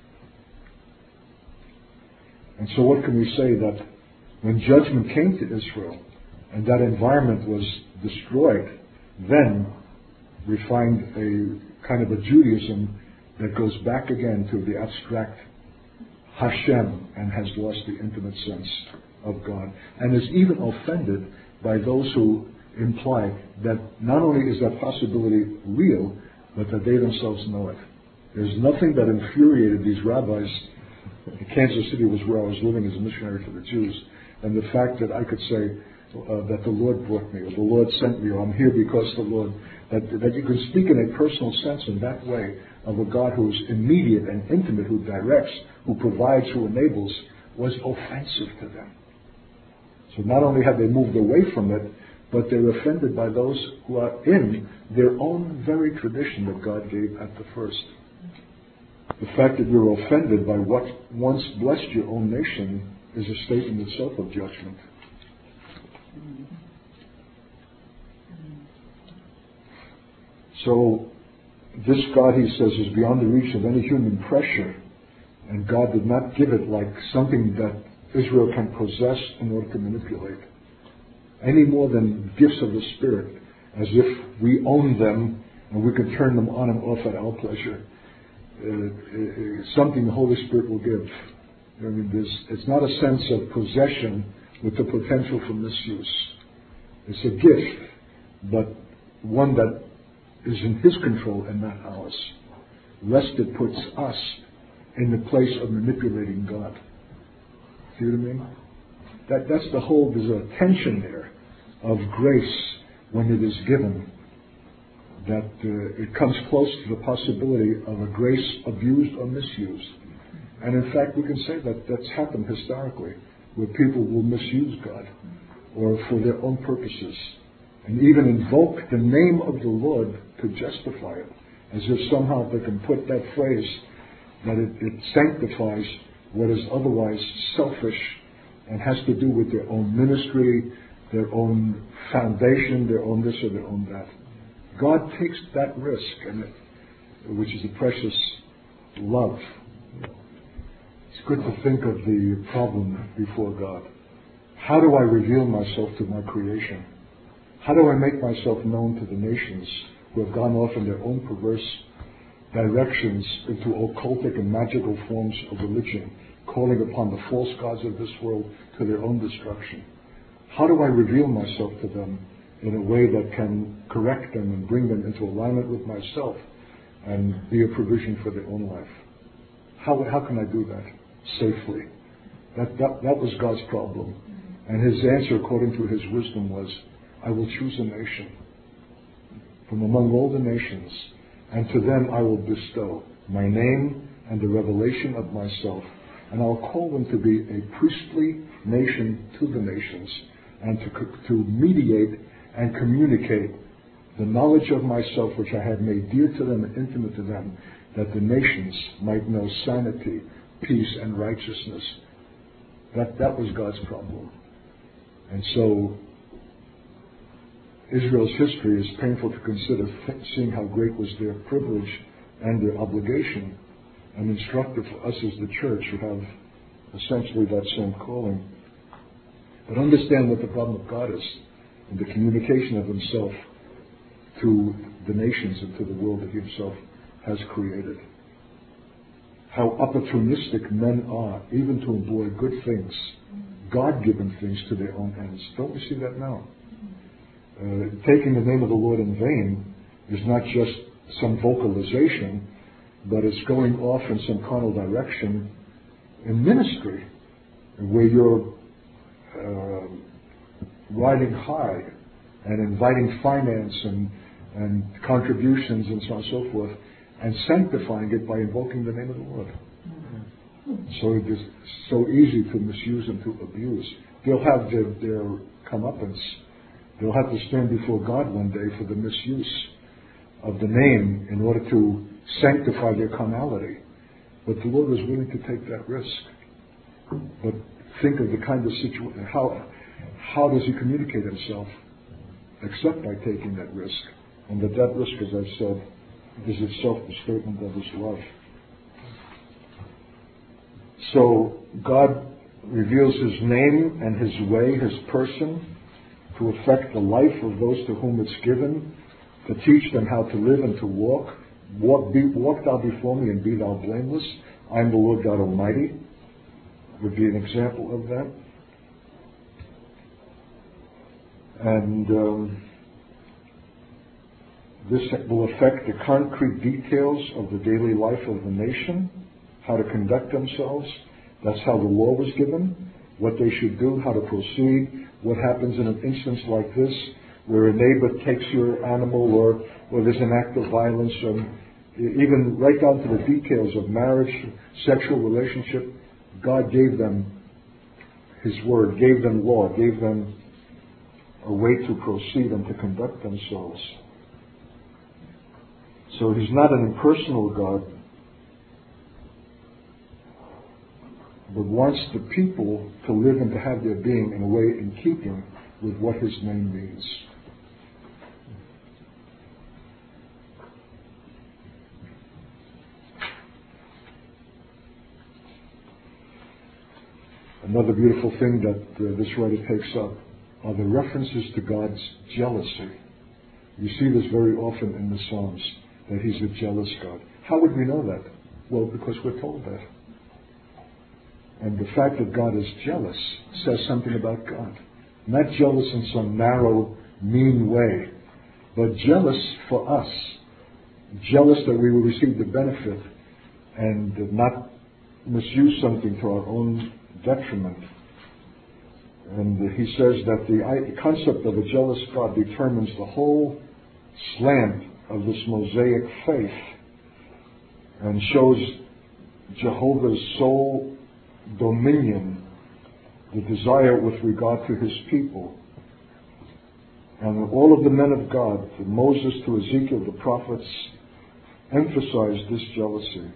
S1: And so what can we say? That when judgment came to Israel and that environment was destroyed, then we find a kind of a Judaism that goes back again to the abstract Hashem and has lost the intimate sense of God, and is even offended by those who imply that not only is that possibility real, but that they themselves know it. There's nothing that infuriated these rabbis. Kansas City was where I was living as a missionary for the Jews, and the fact that I could say that the Lord brought me, or the Lord sent me, or I'm here because the Lord, that you can speak in a personal sense in that way of a God who's immediate and intimate, who directs, who provides, who enables, was offensive to them. So not only have they moved away from it, but they're offended by those who are in their own very tradition that God gave at the first. The fact that you're offended by what once blessed your own nation is a statement itself of judgment. So this God, he says, is beyond the reach of any human pressure, and God did not give it like something that Israel can possess in order to manipulate, any more than gifts of the Spirit, as if we own them and we could turn them on and off at our pleasure. Something the Holy Spirit will give. I mean, it's not a sense of possession with the potential for misuse. It's a gift, but one that is in His control and not ours, lest it puts us in the place of manipulating God. See what I mean? That's the whole, there's a tension there of grace when it is given, that it comes close to the possibility of a grace abused or misused. And in fact, we can say that that's happened historically, where people will misuse God or for their own purposes, and even invoke the name of the Lord to justify it, as if somehow they can put that phrase that it sanctifies what is otherwise selfish and has to do with their own ministry, their own foundation, their own this or their own that. God takes that risk, which is a precious love. It's good to think of the problem before God. How do I reveal myself to my creation? How do I make myself known to the nations who have gone off in their own perverse directions into occultic and magical forms of religion, calling upon the false gods of this world to their own destruction? How do I reveal myself to them in a way that can correct them and bring them into alignment with myself and be a provision for their own life? How can I do that safely? That was God's problem. And His answer, according to His wisdom, was, I will choose a nation from among all the nations, and to them I will bestow my name and the revelation of myself, and I'll call them to be a priestly nation to the nations, and to mediate and communicate the knowledge of myself, which I have made dear to them and intimate to them, that the nations might know sanity, peace, and righteousness. That was God's problem. And so Israel's history is painful to consider, seeing how great was their privilege and their obligation, and instructive for us as the church who have essentially that same calling. But understand what the problem of God is in the communication of Himself to the nations and to the world that He Himself has created. How opportunistic men are, even to employ good things, God-given things, to their own ends. Don't we see that now? Taking the name of the Lord in vain is not just some vocalization, but it's going off in some carnal direction in ministry, where you're riding high and inviting finance and contributions and so on and so forth, and sanctifying it by invoking the name of the Lord. So it is so easy to misuse and to abuse they'll have their comeuppance. They'll have to stand before God one day for the misuse of the name in order to sanctify their carnality. But the Lord was willing to take that risk. But think of the kind of situation. How does he communicate himself? Except by taking that risk. And that risk, as I said, is itself the statement of his love. So God reveals his name and his way, his person, to affect the life of those to whom it's given, to teach them how to live and to walk. Walk thou before me and be thou blameless. I am the Lord God Almighty, would be an example of that. And this will affect the concrete details of the daily life of the nation, how to conduct themselves. That's how the law was given, what they should do, how to proceed, what happens in an instance like this, where a neighbor takes your animal or there's an act of violence, even right down to the details of marriage, sexual relationship. God gave them his word, gave them law, gave them a way to proceed and to conduct themselves. So he's not an impersonal God, but wants the people to live and to have their being in a way in keeping with what his name means. Another beautiful thing that this writer takes up are the references to God's jealousy. You see this very often in the Psalms, that he's a jealous God. How would we know that? Well, because we're told that. And the fact that God is jealous says something about God. Not jealous in some narrow, mean way, but jealous for us. Jealous that we will receive the benefit and not misuse something to our own detriment. And he says that the concept of a jealous God determines the whole slant of this Mosaic faith and shows Jehovah's sole dominion, the desire with regard to his people. And all of the men of God, from Moses to Ezekiel, the prophets, emphasized this jealousy.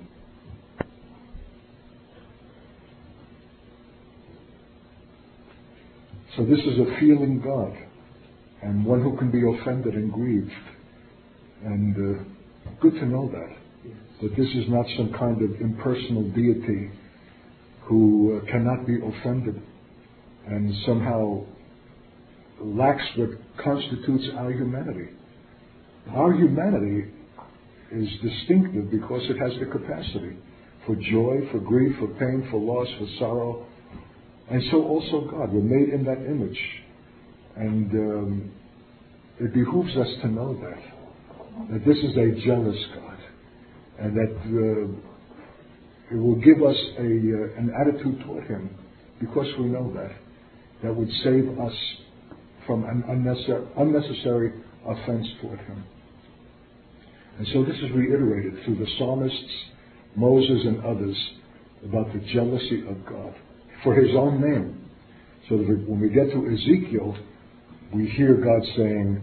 S1: So this is a feeling God, and one who can be offended and grieved. And good to know that this is not some kind of impersonal deity who cannot be offended and somehow lacks what constitutes our humanity. Our humanity is distinctive because it has the capacity for joy, for grief, for pain, for loss, for sorrow. And so also God. We're made in that image. And it behooves us to know that this is a jealous God. And that it will give us an attitude toward him because we know that would save us from an unnecessary offense toward him. And so this is reiterated through the psalmists, Moses and others, about the jealousy of God for his own name. So that when we get to Ezekiel, we hear God saying,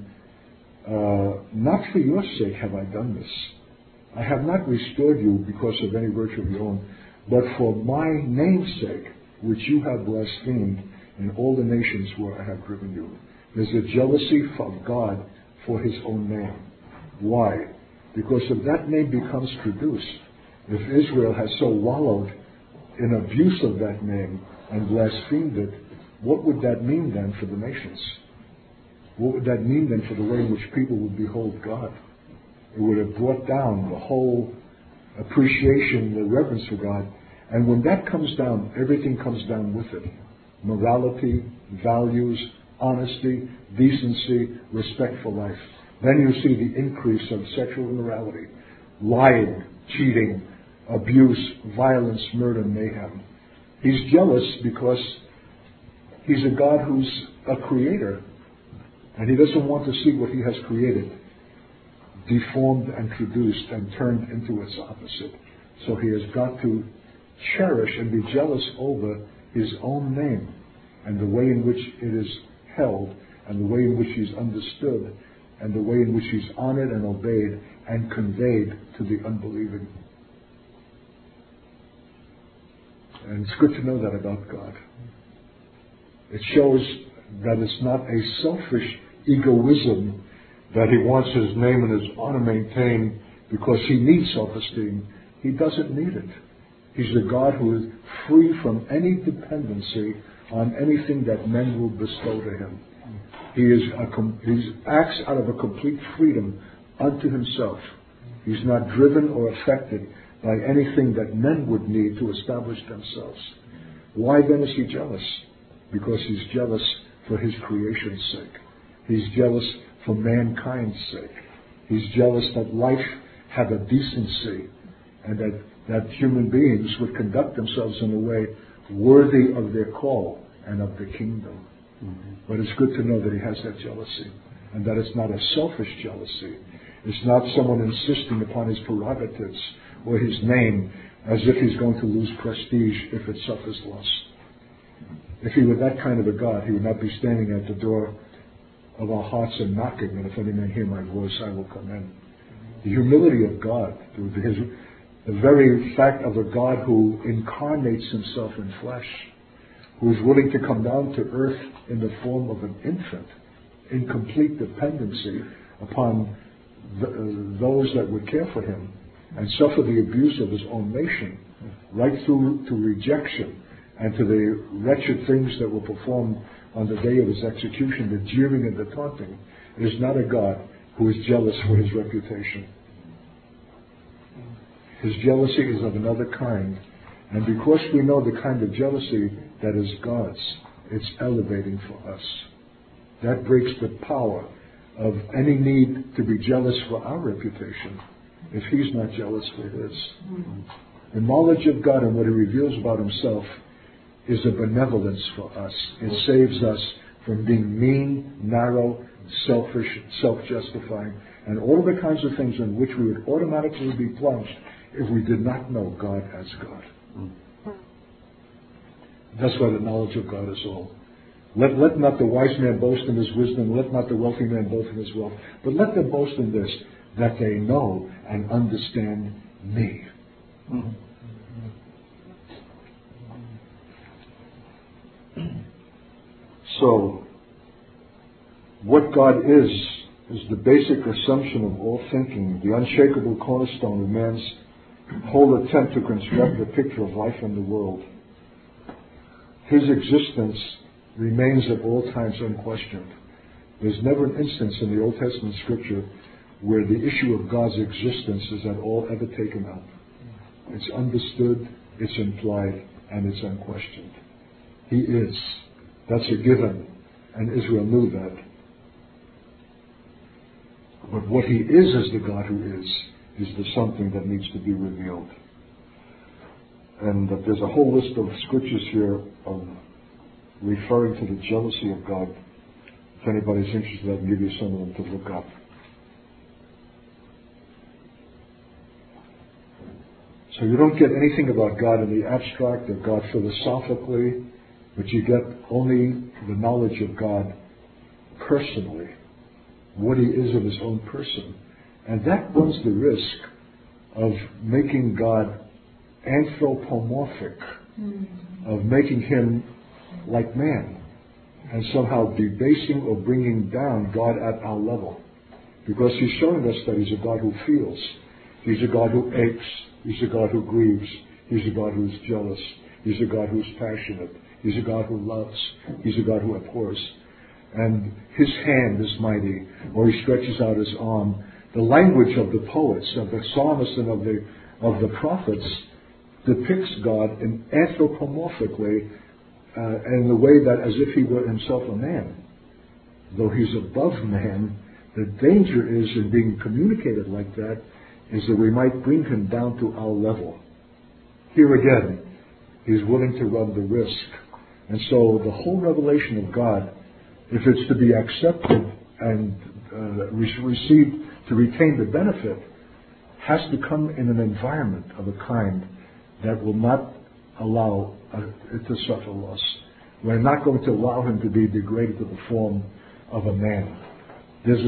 S1: not for your sake have I done this. I have not restored you because of any virtue of your own, but for my name's sake, which you have blasphemed in all the nations where I have driven you. There's a jealousy of God for his own name. Why? Because if that name becomes traduced, if Israel has so wallowed in abuse of that name and blasphemed it, what would that mean then for the nations? What would that mean then for the way in which people would behold God? It would have brought down the whole appreciation, the reverence for God. And when that comes down, everything comes down with it. Morality, values, honesty, decency, respect for life. Then you see the increase of sexual immorality, lying, cheating, abuse, violence, murder, mayhem. He's jealous because he's a God who's a creator, and he doesn't want to see what he has created deformed and traduced and turned into its opposite. So he has got to cherish and be jealous over his own name and the way in which it is held, and the way in which he's understood, and the way in which he's honored and obeyed and conveyed to the unbelieving. And it's good to know that about God. It shows that it's not a selfish egoism that he wants his name and his honor maintained because he needs self-esteem. He doesn't need it. He's a God who is free from any dependency on anything that men will bestow to him. He acts out of a complete freedom unto himself. He's not driven or affected by anything that men would need to establish themselves. Why then is he jealous? Because he's jealous for his creation's sake. He's jealous for mankind's sake. He's jealous that life have a decency and that human beings would conduct themselves in a way worthy of their call and of the kingdom. Mm-hmm. But it's good to know that he has that jealousy, and that it's not a selfish jealousy. It's not someone insisting upon his prerogatives or his name as if he's going to lose prestige if it suffers loss. If he were that kind of a God, he would not be standing at the door of our hearts and knocking, and if any man hear my voice, I will come in. The humility of God, the very fact of a God who incarnates himself in flesh, who is willing to come down to earth in the form of an infant, in complete dependency upon those that would care for him, and suffer the abuse of his own nation, right through to rejection and to the wretched things that were performed on the day of his execution, the jeering and the taunting. It is not a God who is jealous for his reputation. His jealousy is of another kind, and because we know the kind of jealousy that is God's, it's elevating for us. That breaks the power of any need to be jealous for our reputation if he's not jealous for his. The knowledge of God and what he reveals about himself is a benevolence for us. It saves us from being mean, narrow, selfish, self-justifying, and all the kinds of things in which we would automatically be plunged if we did not know God as God. That's why the knowledge of God is all. Let not the wise man boast in his wisdom, let not the wealthy man boast in his wealth, but let them boast in this, that they know and understand me. So, what God is the basic assumption of all thinking, the unshakable cornerstone of man's whole attempt to construct a picture of life in the world. His existence remains at all times unquestioned. There's never an instance in the Old Testament scripture where the issue of God's existence is at all ever taken up. It's understood, it's implied, and it's unquestioned. He is. That's a given, and Israel knew that. But what he is as the God who is the something that needs to be revealed. And there's a whole list of scriptures here of referring to the jealousy of God. If anybody's interested, I can give you some of them to look up. So you don't get anything about God in the abstract or God philosophically, but you get only the knowledge of God personally, what he is of his own person. And that runs the risk of making God anthropomorphic, of making him like man, and somehow debasing or bringing down God at our level. Because he's showing us that he's a God who feels. He's a God who aches. He's a God who grieves. He's a God who's jealous. He's a God who's passionate. He's a God who loves. He's a God who abhors. And his hand is mighty, or he stretches out his arm. The language of the poets, of the psalmists, and of the prophets depicts God anthropomorphically in the way that as if he were himself a man. Though he's above man, the danger is in being communicated like that is that we might bring him down to our level. Here again, he's willing to run the risk. And so the whole revelation of God, if it's to be accepted and received to retain the benefit, has to come in an environment of a kind that will not allow it to suffer loss. We're not going to allow him to be degraded to the form of a man. There's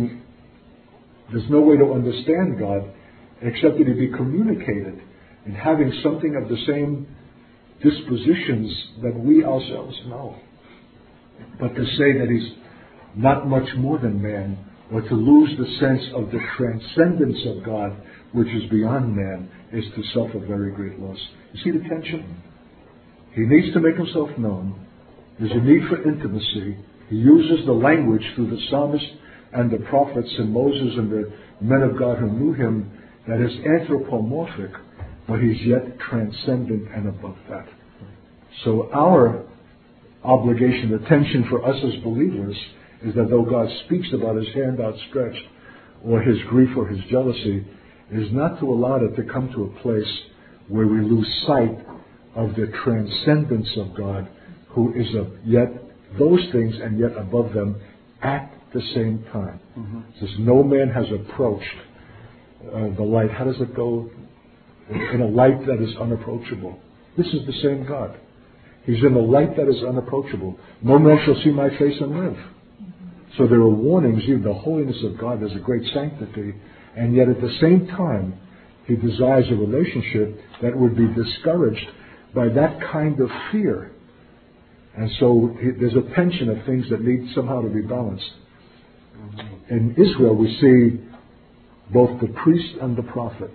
S1: no way to understand God except that he be communicated in having something of the same dispositions that we ourselves know. But to say that he's not much more than man, or to lose the sense of the transcendence of God, which is beyond man, is to suffer very great loss. You see the tension? He needs to make himself known. There's a need for intimacy. He uses the language through the psalmist and the prophets and Moses and the men of God who knew him that is anthropomorphic, but he's yet transcendent and above that. So our obligation, the tension for us as believers, is that though God speaks about his hand outstretched or his grief or his jealousy, is not to allow it to come to a place where we lose sight of the transcendence of God, who is yet those things and yet above them at the same time. It says, no man has approached the light. How does it go? In a light that is unapproachable. This is the same God. He's in a light that is unapproachable. No man shall see my face and live. So there are warnings. Even the holiness of God, there's a great sanctity, and yet at the same time, he desires a relationship that would be discouraged by that kind of fear. And so there's a tension of things that need somehow to be balanced. In Israel, we see both the priest and the prophet.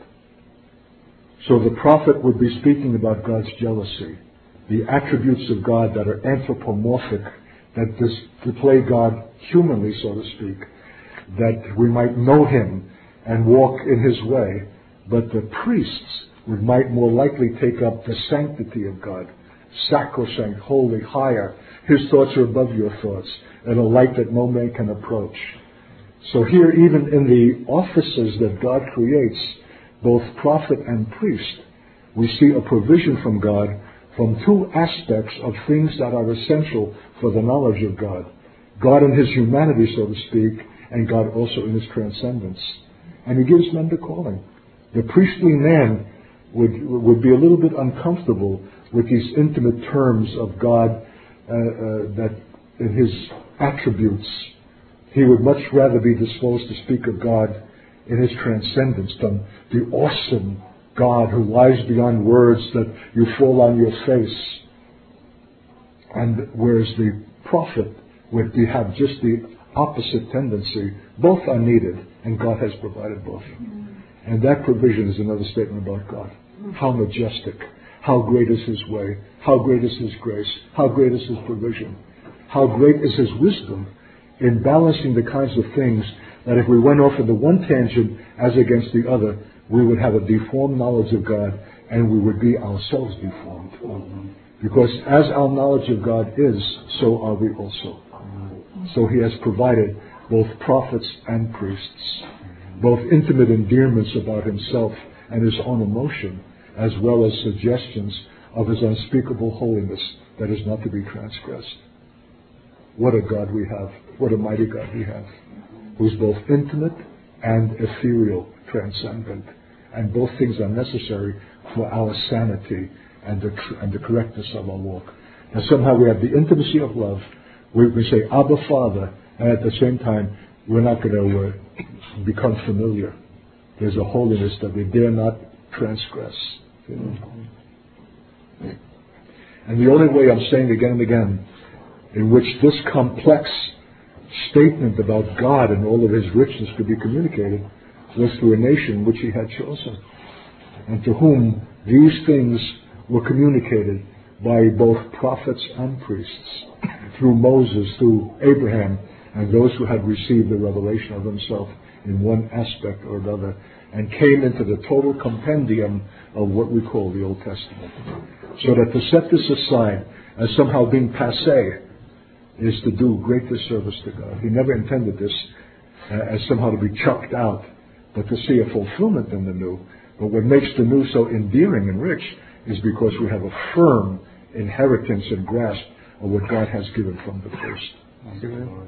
S1: So the prophet would be speaking about God's jealousy, the attributes of God that are anthropomorphic, that display God humanly, so to speak, that we might know him and walk in his way. But the priests might more likely take up the sanctity of God, sacrosanct, holy, higher. His thoughts are above your thoughts, and a light that no man can approach. So here, even in the offices that God creates, both prophet and priest, we see a provision from God from two aspects of things that are essential for the knowledge of God. God in his humanity, so to speak, and God also in his transcendence. And he gives men the calling. The priestly man would be a little bit uncomfortable with these intimate terms of God that in his attributes. He would much rather be disposed to speak of God in his transcendence than the awesome God who lies beyond words that you fall on your face. And whereas the prophet would have just the opposite tendency, both are needed, and God has provided both. And that provision is another statement about God. How majestic, how great is his way, how great is his grace, how great is his provision, how great is his wisdom in balancing the kinds of things that if we went off into one tangent as against the other, we would have a deformed knowledge of God, and we would be ourselves deformed. Because as our knowledge of God is, so are we also. So he has provided both prophets and priests, both intimate endearments about himself and his own emotion, as well as suggestions of his unspeakable holiness that is not to be transgressed. What a God we have. What a mighty God we have, who's both intimate and ethereal, transcendent. And both things are necessary for our sanity and the correctness of our walk. And somehow we have the intimacy of love. We say, Abba, Father, and at the same time, we're not going to become familiar. There's a holiness that we dare not transgress. You know? And the only way, I'm saying again and again, in which this complex statement about God and all of his richness could be communicated was through a nation which he had chosen, and to whom these things were communicated by both prophets and priests, through Moses, through Abraham, and those who had received the revelation of himself in one aspect or another, and came into the total compendium of what we call the Old Testament. So that to set this aside as somehow being passé is to do great disservice to God. He never intended this as somehow to be chucked out, but to see a fulfillment in the new. But what makes the new so endearing and rich is because we have a firm inheritance and grasp of what God has given from the first.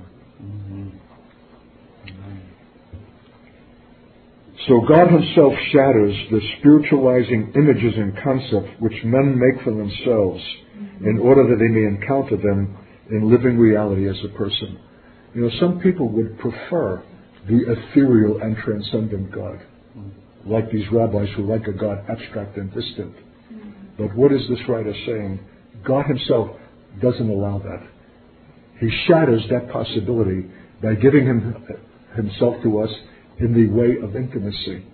S1: So God himself shatters the spiritualizing images and concepts which men make for themselves in order that they may encounter them in living reality as a person. You know, some people would prefer the ethereal and transcendent God, like these rabbis who like a God abstract and distant. But what is this writer saying? God himself doesn't allow that. He shatters that possibility by giving himself to us in the way of intimacy.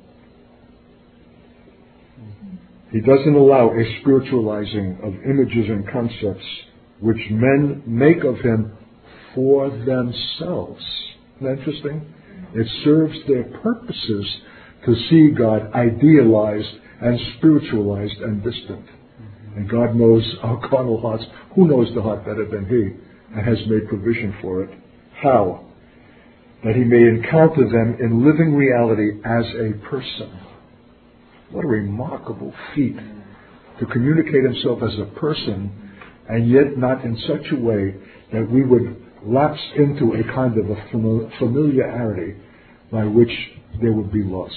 S1: He doesn't allow a spiritualizing of images and concepts which men make of him for themselves. Isn't that interesting? It serves their purposes to see God idealized and spiritualized and distant. And God knows our carnal hearts. Who knows the heart better than He? And has made provision for it. How? That He may encounter them in living reality as a person. What a remarkable feat to communicate Himself as a person, and yet not in such a way that we would lapse into a kind of a familiarity by which there would be loss.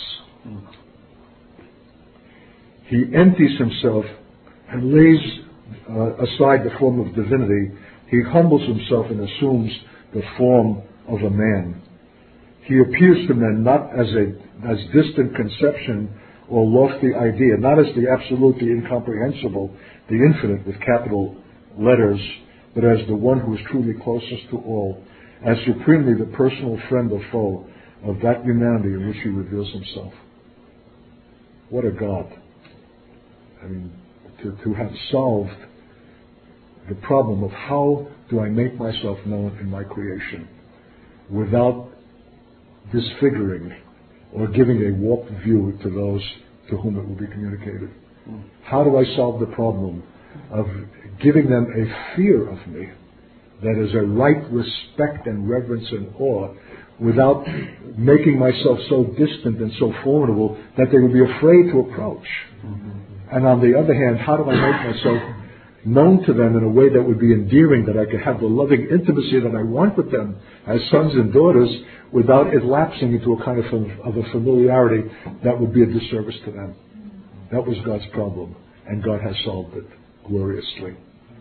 S1: He empties Himself and lays aside the form of divinity. He humbles Himself and assumes the form of a man. He appears to men not as distant conception or lofty idea, not as the absolutely incomprehensible, the infinite with capital letters, but as the one who is truly closest to all, as supremely the personal friend or foe of that humanity in which He reveals Himself. What a God. I mean, to have solved the problem of how do I make myself known in my creation without disfiguring or giving a warped view to those to whom it will be communicated. How do I solve the problem of giving them a fear of me that is a right respect and reverence and awe without making myself so distant and so formidable that they would be afraid to approach? And on the other hand, how do I make myself known to them in a way that would be endearing, that I could have the loving intimacy that I want with them as sons and daughters without it lapsing into a kind of a familiarity that would be a disservice to them? That was God's problem, and God has solved it gloriously.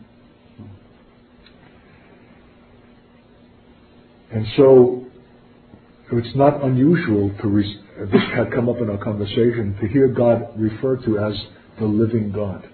S1: And so it's not unusual this had come up in our conversation, to hear God referred to as the living God.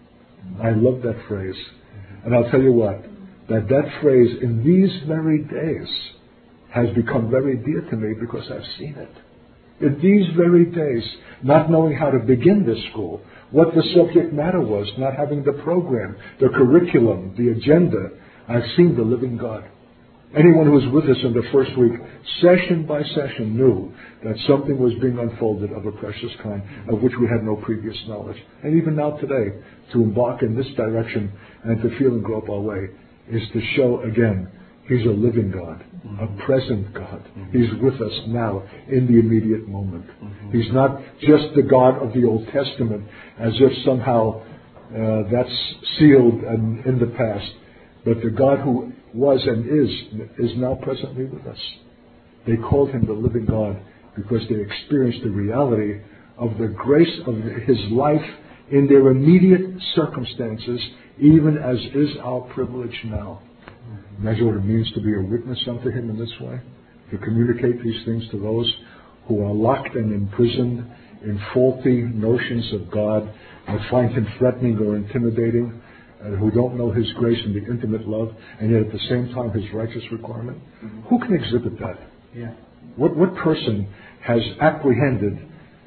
S1: I love that phrase. And I'll tell you what, that phrase in these very days has become very dear to me because I've seen it. In these very days, not knowing how to begin this school, what the subject matter was, not having the program, the curriculum, the agenda, I've seen the living God. Anyone who was with us in the first week, session by session, knew that something was being unfolded of a precious kind, of which we had no previous knowledge. And even now today, to embark in this direction and to feel and grope our way is to show again, He's a living God, a present God. He's with us now in the immediate moment. He's not just the God of the Old Testament, as if somehow that's sealed and in the past, but the God who was and is now presently with us. They called Him the living God because they experienced the reality of the grace of His life in their immediate circumstances, even as is our privilege now. Imagine what it means to be a witness unto Him in this way, to communicate these things to those who are locked and imprisoned in faulty notions of God, that find Him threatening or intimidating, and who don't know His grace and the intimate love, and yet at the same time His righteous requirement. Who can exhibit that?
S3: Yeah.
S1: What person has apprehended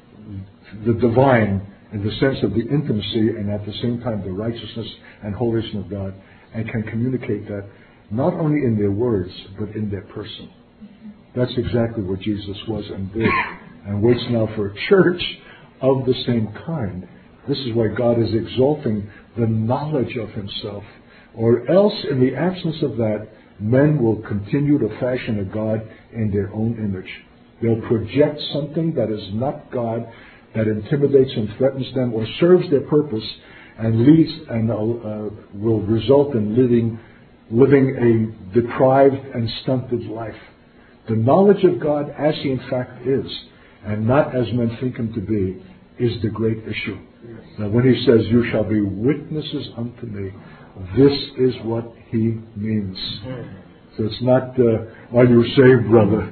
S1: the divine in the sense of the intimacy and at the same time the righteousness and holiness of God, and can communicate that not only in their words but in their person? That's exactly what Jesus was and did, and waits now for a church of the same kind. This is why God is exalting the knowledge of Himself, or else in the absence of that, men will continue to fashion a God in their own image. They'll project something that is not God, that intimidates and threatens them or serves their purpose and leads and will result in living a deprived and stunted life. The knowledge of God as He in fact is, and not as men think Him to be, is the great issue. Now when He says, "You shall be witnesses unto me," This is what he means. So it's not, are you saved, brother?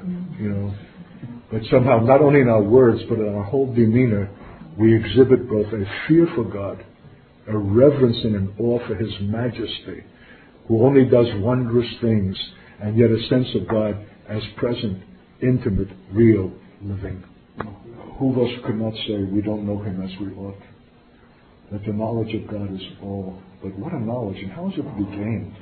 S1: But somehow, not only in our words, but in our whole demeanor, we exhibit both a fear for God, a reverence and an awe for His majesty, who only does wondrous things, and yet a sense of God as present, intimate, real, living. Who of us could not say we don't know Him as we ought? That the knowledge of God is all. But what a knowledge, and how is it to be gained?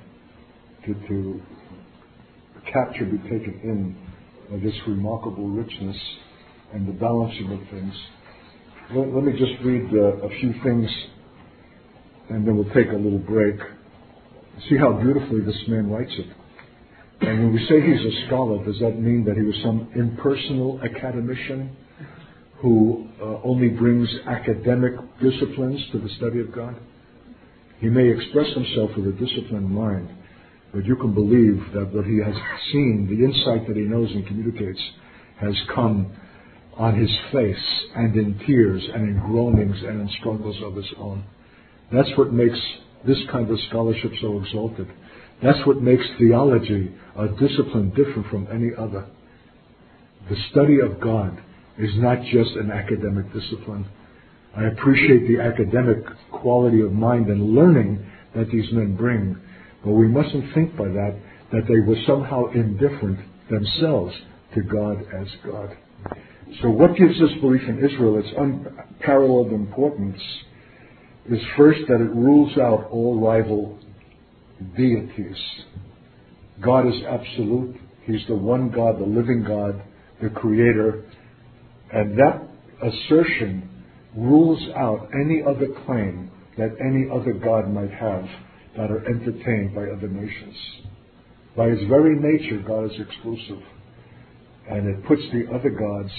S1: To capture, be taken in by this remarkable richness and the balancing of things. Let me just read a few things, and then we'll take a little break. See how beautifully this man writes it. And when we say he's a scholar, does that mean that he was some impersonal academician who only brings academic disciplines to the study of God? He may express himself with a disciplined mind, but you can believe that what he has seen, the insight that he knows and communicates, has come on his face and in tears and in groanings and in struggles of his own. That's what makes this kind of scholarship so exalted. That's what makes theology a discipline different from any other. The study of God is not just an academic discipline. I appreciate the academic quality of mind and learning that these men bring, but we mustn't think by that they were somehow indifferent themselves to God as God. So what gives us belief in Israel, its unparalleled importance, is first that it rules out all rival deities. God is absolute. He's the one God, the living God, the Creator. And that assertion rules out any other claim that any other God might have that are entertained by other nations. By its very nature, God is exclusive. And it puts the other gods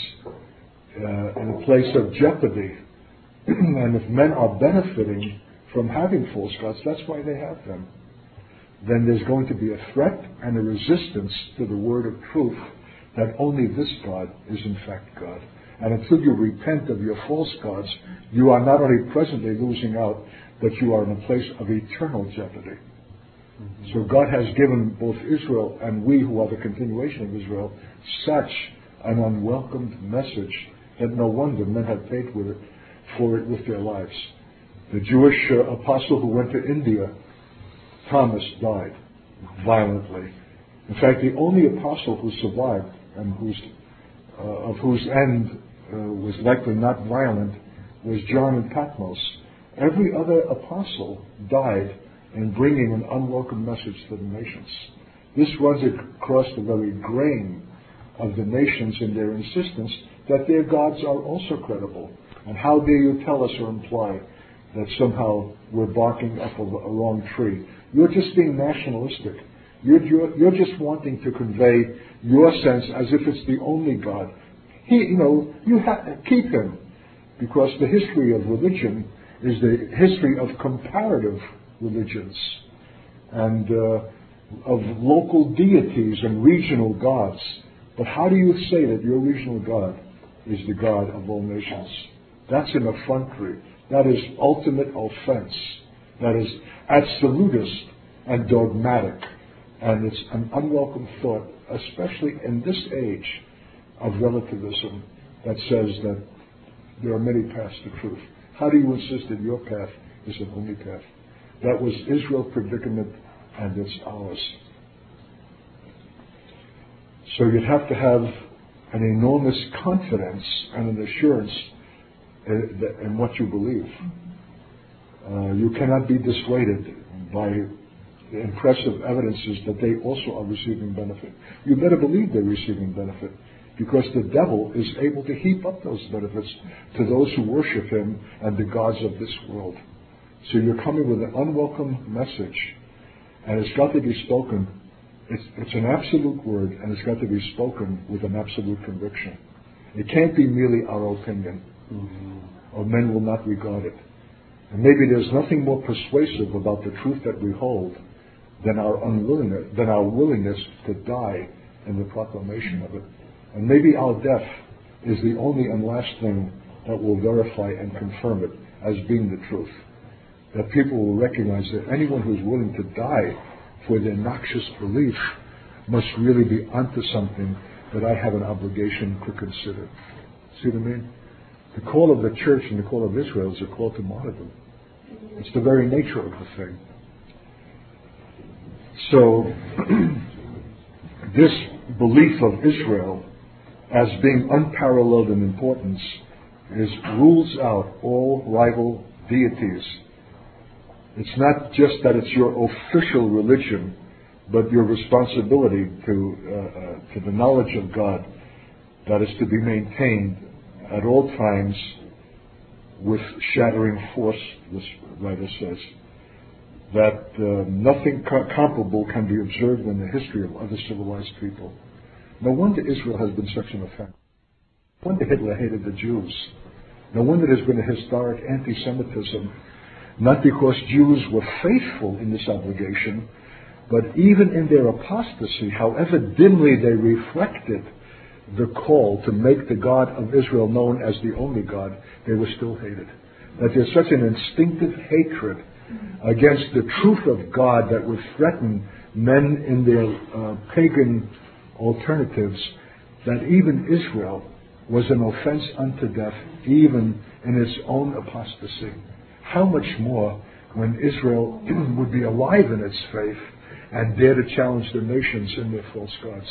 S1: in a place of jeopardy. And if men are benefiting from having false gods, that's why they have them. Then there's going to be a threat and a resistance to the word of truth that only this God is in fact God. And until you repent of your false gods, you are not only presently losing out, but you are in a place of eternal jeopardy. So God has given both Israel and we who are the continuation of Israel such an unwelcomed message that no wonder men have paid for it with their lives. The Jewish apostle who went to India, Thomas, died violently. In fact, the only apostle who survived and of whose end was likely not violent was John in Patmos. Every other apostle died in bringing an unwelcome message to the nations. This runs across the very grain of the nations in their insistence that their gods are also credible. And how dare you tell us or imply that somehow we're barking up a wrong tree? You're just being nationalistic. You're just wanting to convey your sense as if it's the only God. You have to keep him, because the history of religion is the history of comparative religions and of local deities and regional gods. But how do you say that your regional God is the God of all nations? That's an effrontery. That is ultimate offense. That is absolutist and dogmatic. And it's an unwelcome thought, especially in this age of relativism that says that there are many paths to truth. How do you insist that your path is the only path? That was Israel's predicament, and it's ours. So you'd have to have an enormous confidence and an assurance in what you believe. You cannot be dissuaded by impressive evidences that they also are receiving benefit. You better believe they're receiving benefit, because the devil is able to heap up those benefits to those who worship him and the gods of this world. So you're coming with an unwelcome message, and it's got to be spoken. It's an absolute word, and it's got to be spoken with an absolute conviction. It can't be merely our opinion, or men will not regard it. And maybe there's nothing more persuasive about the truth that we hold than our willingness to die in the proclamation of it. And maybe our death is the only and last thing that will verify and confirm it as being the truth. that people will recognize that anyone who's willing to die for their noxious belief must really be onto something that I have an obligation to consider. See what I mean? The call of the church and the call of Israel is a call to martyrdom. It's the very nature of the thing. So, this belief of Israel as being unparalleled in importance rules out all rival deities. It's not just that it's your official religion, but your responsibility to the knowledge of God that is to be maintained at all times with shattering force, this writer says, that nothing comparable can be observed in the history of other civilized people. No wonder Israel has been such an offense. No wonder Hitler hated the Jews. No wonder there's been a historic anti-Semitism, not because Jews were faithful in this obligation, but even in their apostasy, however dimly they reflected the call to make the God of Israel known as the only God, they were still hated. That there's such an instinctive hatred against the truth of God that would threaten men in their pagan alternatives, that even Israel was an offense unto death, even in its own apostasy. How much more when Israel would be alive in its faith and dare to challenge the nations in their false gods.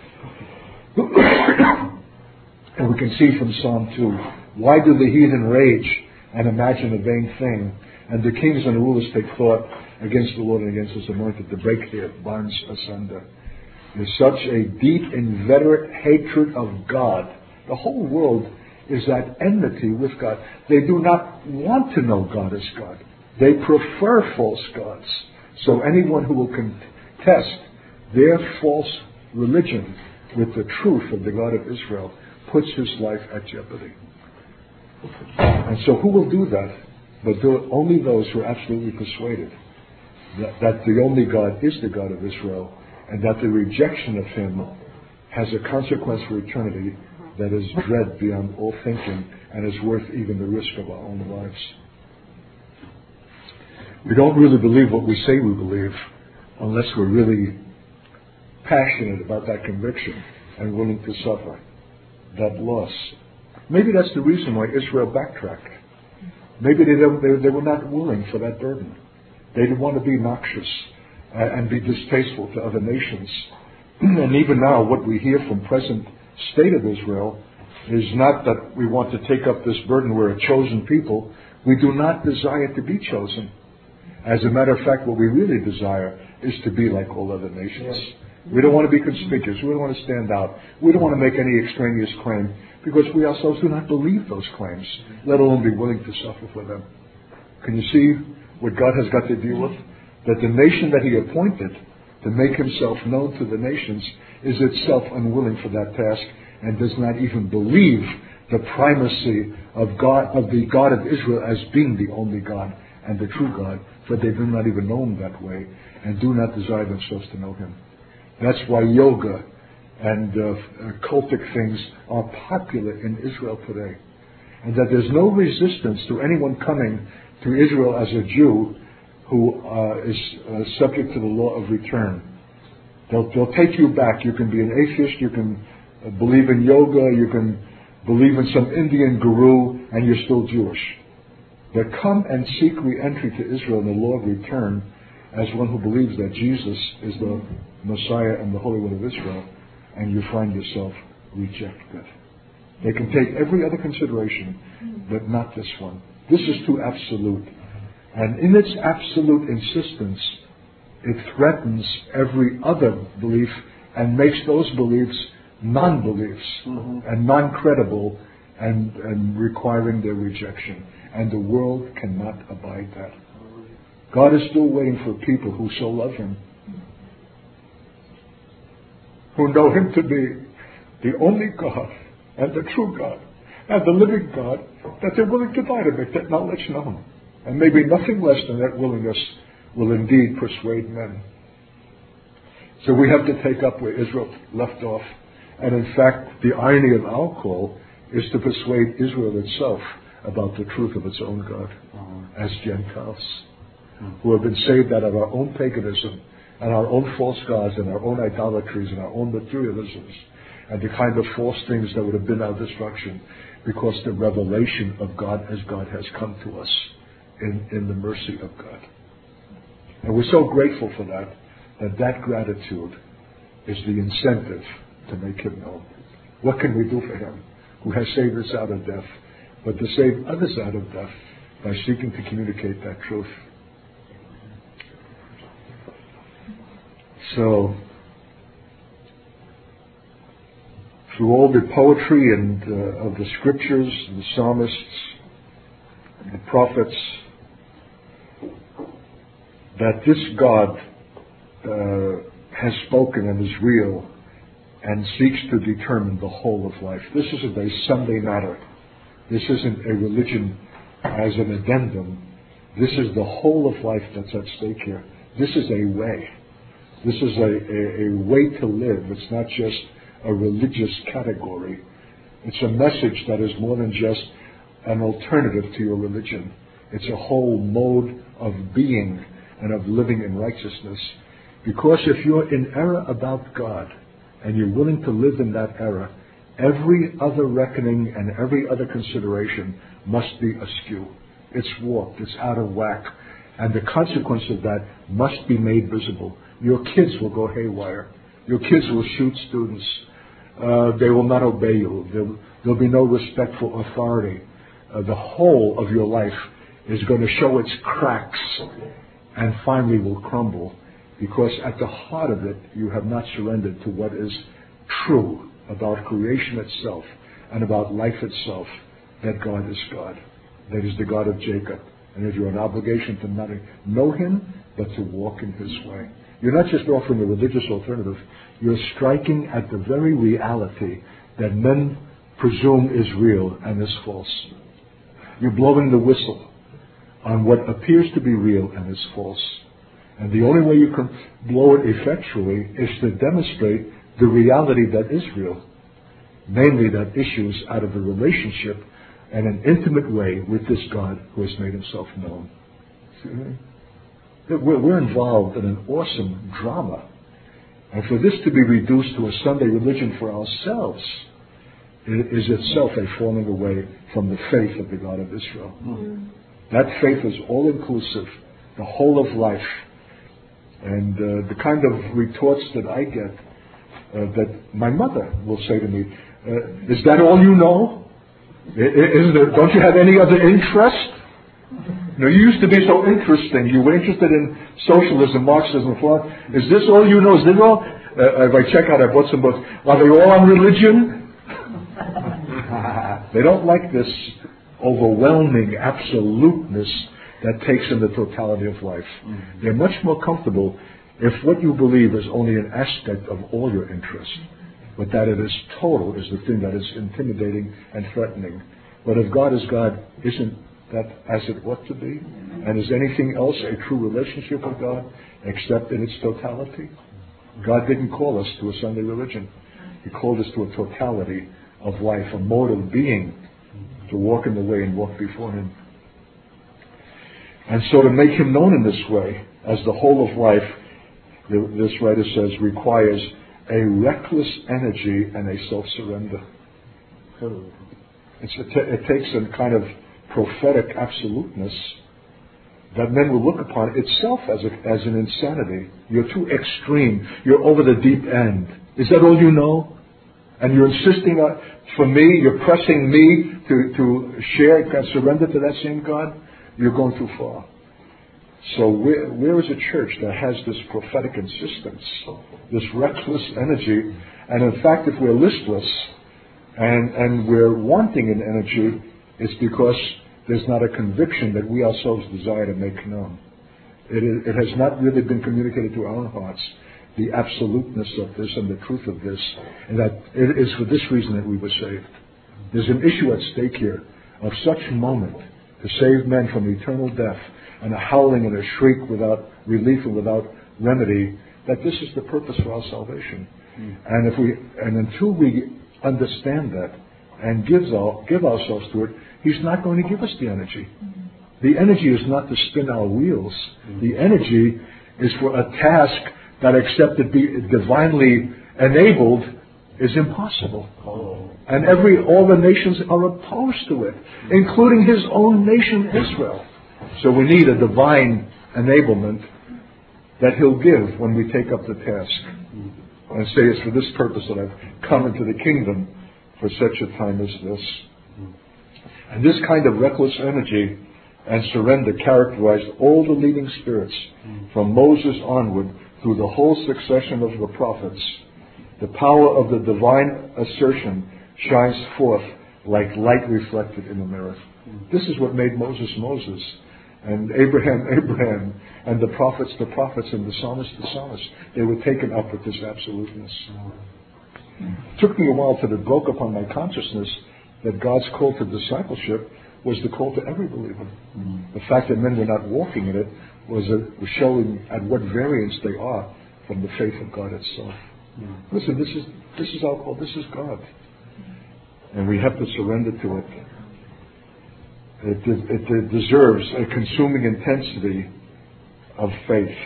S1: And we can see from Psalm 2, why do the heathen rage and imagine a vain thing, and the kings and the rulers take thought against the Lord and against his anointed to break their bonds asunder? There's such a deep, inveterate hatred of God. The whole world is at enmity with God. They do not want to know God as God. They prefer false gods. So anyone who will contest their false religion with the truth of the God of Israel puts his life at jeopardy. And so who will do that? But only those who are absolutely persuaded that the only God is the God of Israel, and that the rejection of him has a consequence for eternity that is dread beyond all thinking and is worth even the risk of our own lives. We don't really believe what we say we believe unless we're really passionate about that conviction and willing to suffer that loss. Maybe that's the reason why Israel backtracked. Maybe they were not willing for that burden. They didn't want to be noxious and be distasteful to other nations. And even now, what we hear from present state of Israel is not that we want to take up this burden. We're a chosen people. We do not desire to be chosen. As a matter of fact, what we really desire is to be like all other nations. We don't want to be conspicuous. We don't want to stand out. We don't want to make any extraneous claim, because we ourselves do not believe those claims, let alone be willing to suffer for them. Can you see what God has got to deal with? That the nation that he appointed to make himself known to the nations is itself unwilling for that task and does not even believe the primacy of God, of the God of Israel as being the only God and the true God, for they do not even know him that way and do not desire themselves to know him. That's why yoga and cultic things are popular in Israel today. And that there's no resistance to anyone coming to Israel as a Jew who is subject to the law of return. They'll take you back. You can be an atheist, you can believe in yoga, you can believe in some Indian guru, and you're still Jewish. But come and seek re-entry to Israel in the law of return as one who believes that Jesus is the Messiah and the Holy One of Israel, and you find yourself rejected. They can take every other consideration, but not this one. This is too absolute. And in its absolute insistence, it threatens every other belief and makes those beliefs non-beliefs and non-credible and requiring their rejection. And the world cannot abide that. God is still waiting for people who so love him, who know him to be the only God and the true God and the living God, that they're willing to die to make that knowledge known. And maybe nothing less than that willingness will indeed persuade men. So we have to take up where Israel left off. And in fact, the irony of our call is to persuade Israel itself about the truth of its own God as Gentiles. who have been saved out of our own paganism and our own false gods and our own idolatries and our own materialisms and the kind of false things that would have been our destruction, because the revelation of God as God has come to us in the mercy of God. And we're so grateful for that gratitude is the incentive to make Him known. What can we do for Him who has saved us out of death, but to save others out of death by seeking to communicate that truth? So, through all the poetry and of the scriptures, the psalmists, the prophets, that this God has spoken and is real and seeks to determine the whole of life. This isn't a Sunday matter. This isn't a religion as an addendum. This is the whole of life that's at stake here. This is a way. This is a way to live. It's not just a religious category. It's a message that is more than just an alternative to your religion. It's a whole mode of being and of living in righteousness. Because if you're in error about God and you're willing to live in that error, every other reckoning and every other consideration must be askew. It's warped. It's out of whack. And the consequence of that must be made visible. Your kids will go haywire. Your kids will shoot students. They will not obey you. There'll be no respect for authority. The whole of your life is going to show its cracks and finally will crumble, because at the heart of it you have not surrendered to what is true about creation itself and about life itself, that God is God, that is the God of Jacob, and that you have an obligation to not know Him but to walk in His way. You're not just offering a religious alternative, you're striking at the very reality that men presume is real and is false. You're blowing the whistle on what appears to be real and is false. And the only way you can blow it effectually is to demonstrate the reality that is real, namely that issues out of a relationship and an intimate way with this God who has made Himself known. We're involved in an awesome drama. And for this to be reduced to a Sunday religion for ourselves is itself a falling away from the faith of the God of Israel. Mm-hmm. That faith is all-inclusive, the whole of life. And the kind of retorts that I get, that my mother will say to me, is that all you know? Don't you have any other interest? You used to be so interesting. You were interested in socialism, Marxism, is this all you know? Is this all? If I check out, I bought some books. Are they all on religion? They don't like this overwhelming absoluteness that takes in the totality of life. Mm-hmm. They're much more comfortable if what you believe is only an aspect of all your interest, but that it is total is the thing that is intimidating and threatening. But if God is God, isn't that as it ought to be? And is anything else a true relationship with God except in its totality? God didn't call us to a Sunday religion. He called us to a totality of life, a mode of being, to walk in the way and walk before Him. And so to make Him known in this way, as the whole of life, this writer says, requires a reckless energy and a self-surrender. It takes a kind of prophetic absoluteness that men will look upon itself as an insanity. You're too extreme. You're over the deep end. Is that all you know? And you're insisting on, for me, you're pressing me to share and surrender to that same God? You're going too far. So where is a church that has this prophetic insistence, this reckless energy? And in fact, if we're listless and we're wanting an energy, it's because there's not a conviction that we ourselves desire to make known. It has not really been communicated to our own hearts, the absoluteness of this and the truth of this, and that it is for this reason that we were saved. There's an issue at stake here of such moment to save men from eternal death and a howling and a shriek without relief and without remedy, that this is the purpose for our salvation. And until we understand that and give ourselves to it, He's not going to give us the energy. The energy is not to spin our wheels. The energy is for a task that, except it be divinely enabled, is impossible. And all the nations are opposed to it, including his own nation, Israel. So we need a divine enablement that he'll give when we take up the task. And say, it's for this purpose that I've come into the kingdom for such a time as this. And this kind of reckless energy and surrender characterized all the leading spirits from Moses onward through the whole succession of the prophets. The power of the divine assertion shines forth like light reflected in a mirror. This is what made Moses Moses, and Abraham Abraham, and the prophets and the psalmist the psalmist. They were taken up with this absoluteness. It took me a while till it broke upon my consciousness that God's call to discipleship was the call to every believer. The fact that men were not walking in it was showing at what variance they are from the faith of God itself. Listen, this is our call. This is God, and we have to surrender to it. It deserves a consuming intensity of faith.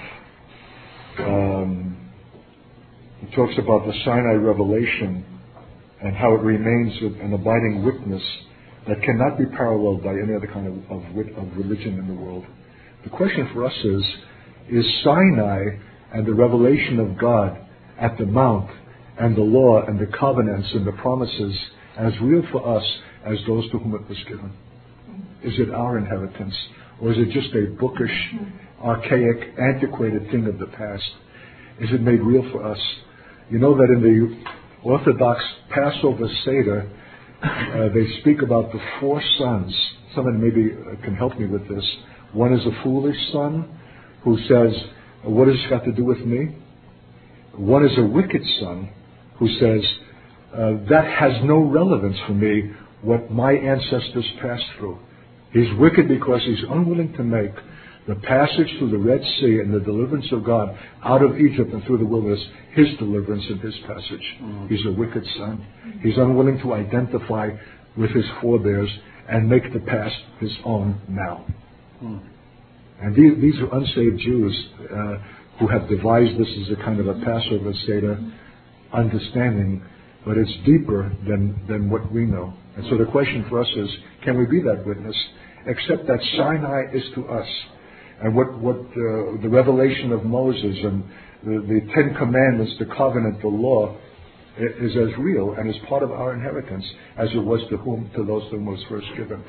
S1: It talks about the Sinai revelation and how it remains an abiding witness that cannot be paralleled by any other kind of religion in the world. The question for us is Sinai and the revelation of God at the Mount and the law and the covenants and the promises as real for us as those to whom it was given? Is it our inheritance, or is it just a bookish, archaic, antiquated thing of the past? Is it made real for us? You know that in the Orthodox Passover Seder, they speak about the 4 sons. Someone maybe can help me with this. One is a foolish son who says, what has this got to do with me? One is a wicked son who says, that has no relevance for me, what my ancestors passed through. He's wicked because he's unwilling to make the passage through the Red Sea and the deliverance of God out of Egypt and through the wilderness his deliverance and his passage. He's a wicked son. He's unwilling to identify with his forebears and make the past his own now. And these are unsaved Jews who have devised this as a kind of a Passover Seder understanding, but it's deeper than what we know. And so the question for us is, can we be that witness? Except that Sinai is to us. And what the revelation of Moses and the 10 Commandments, the covenant, the law, is as real and is part of our inheritance as it was to those to whom it was first given.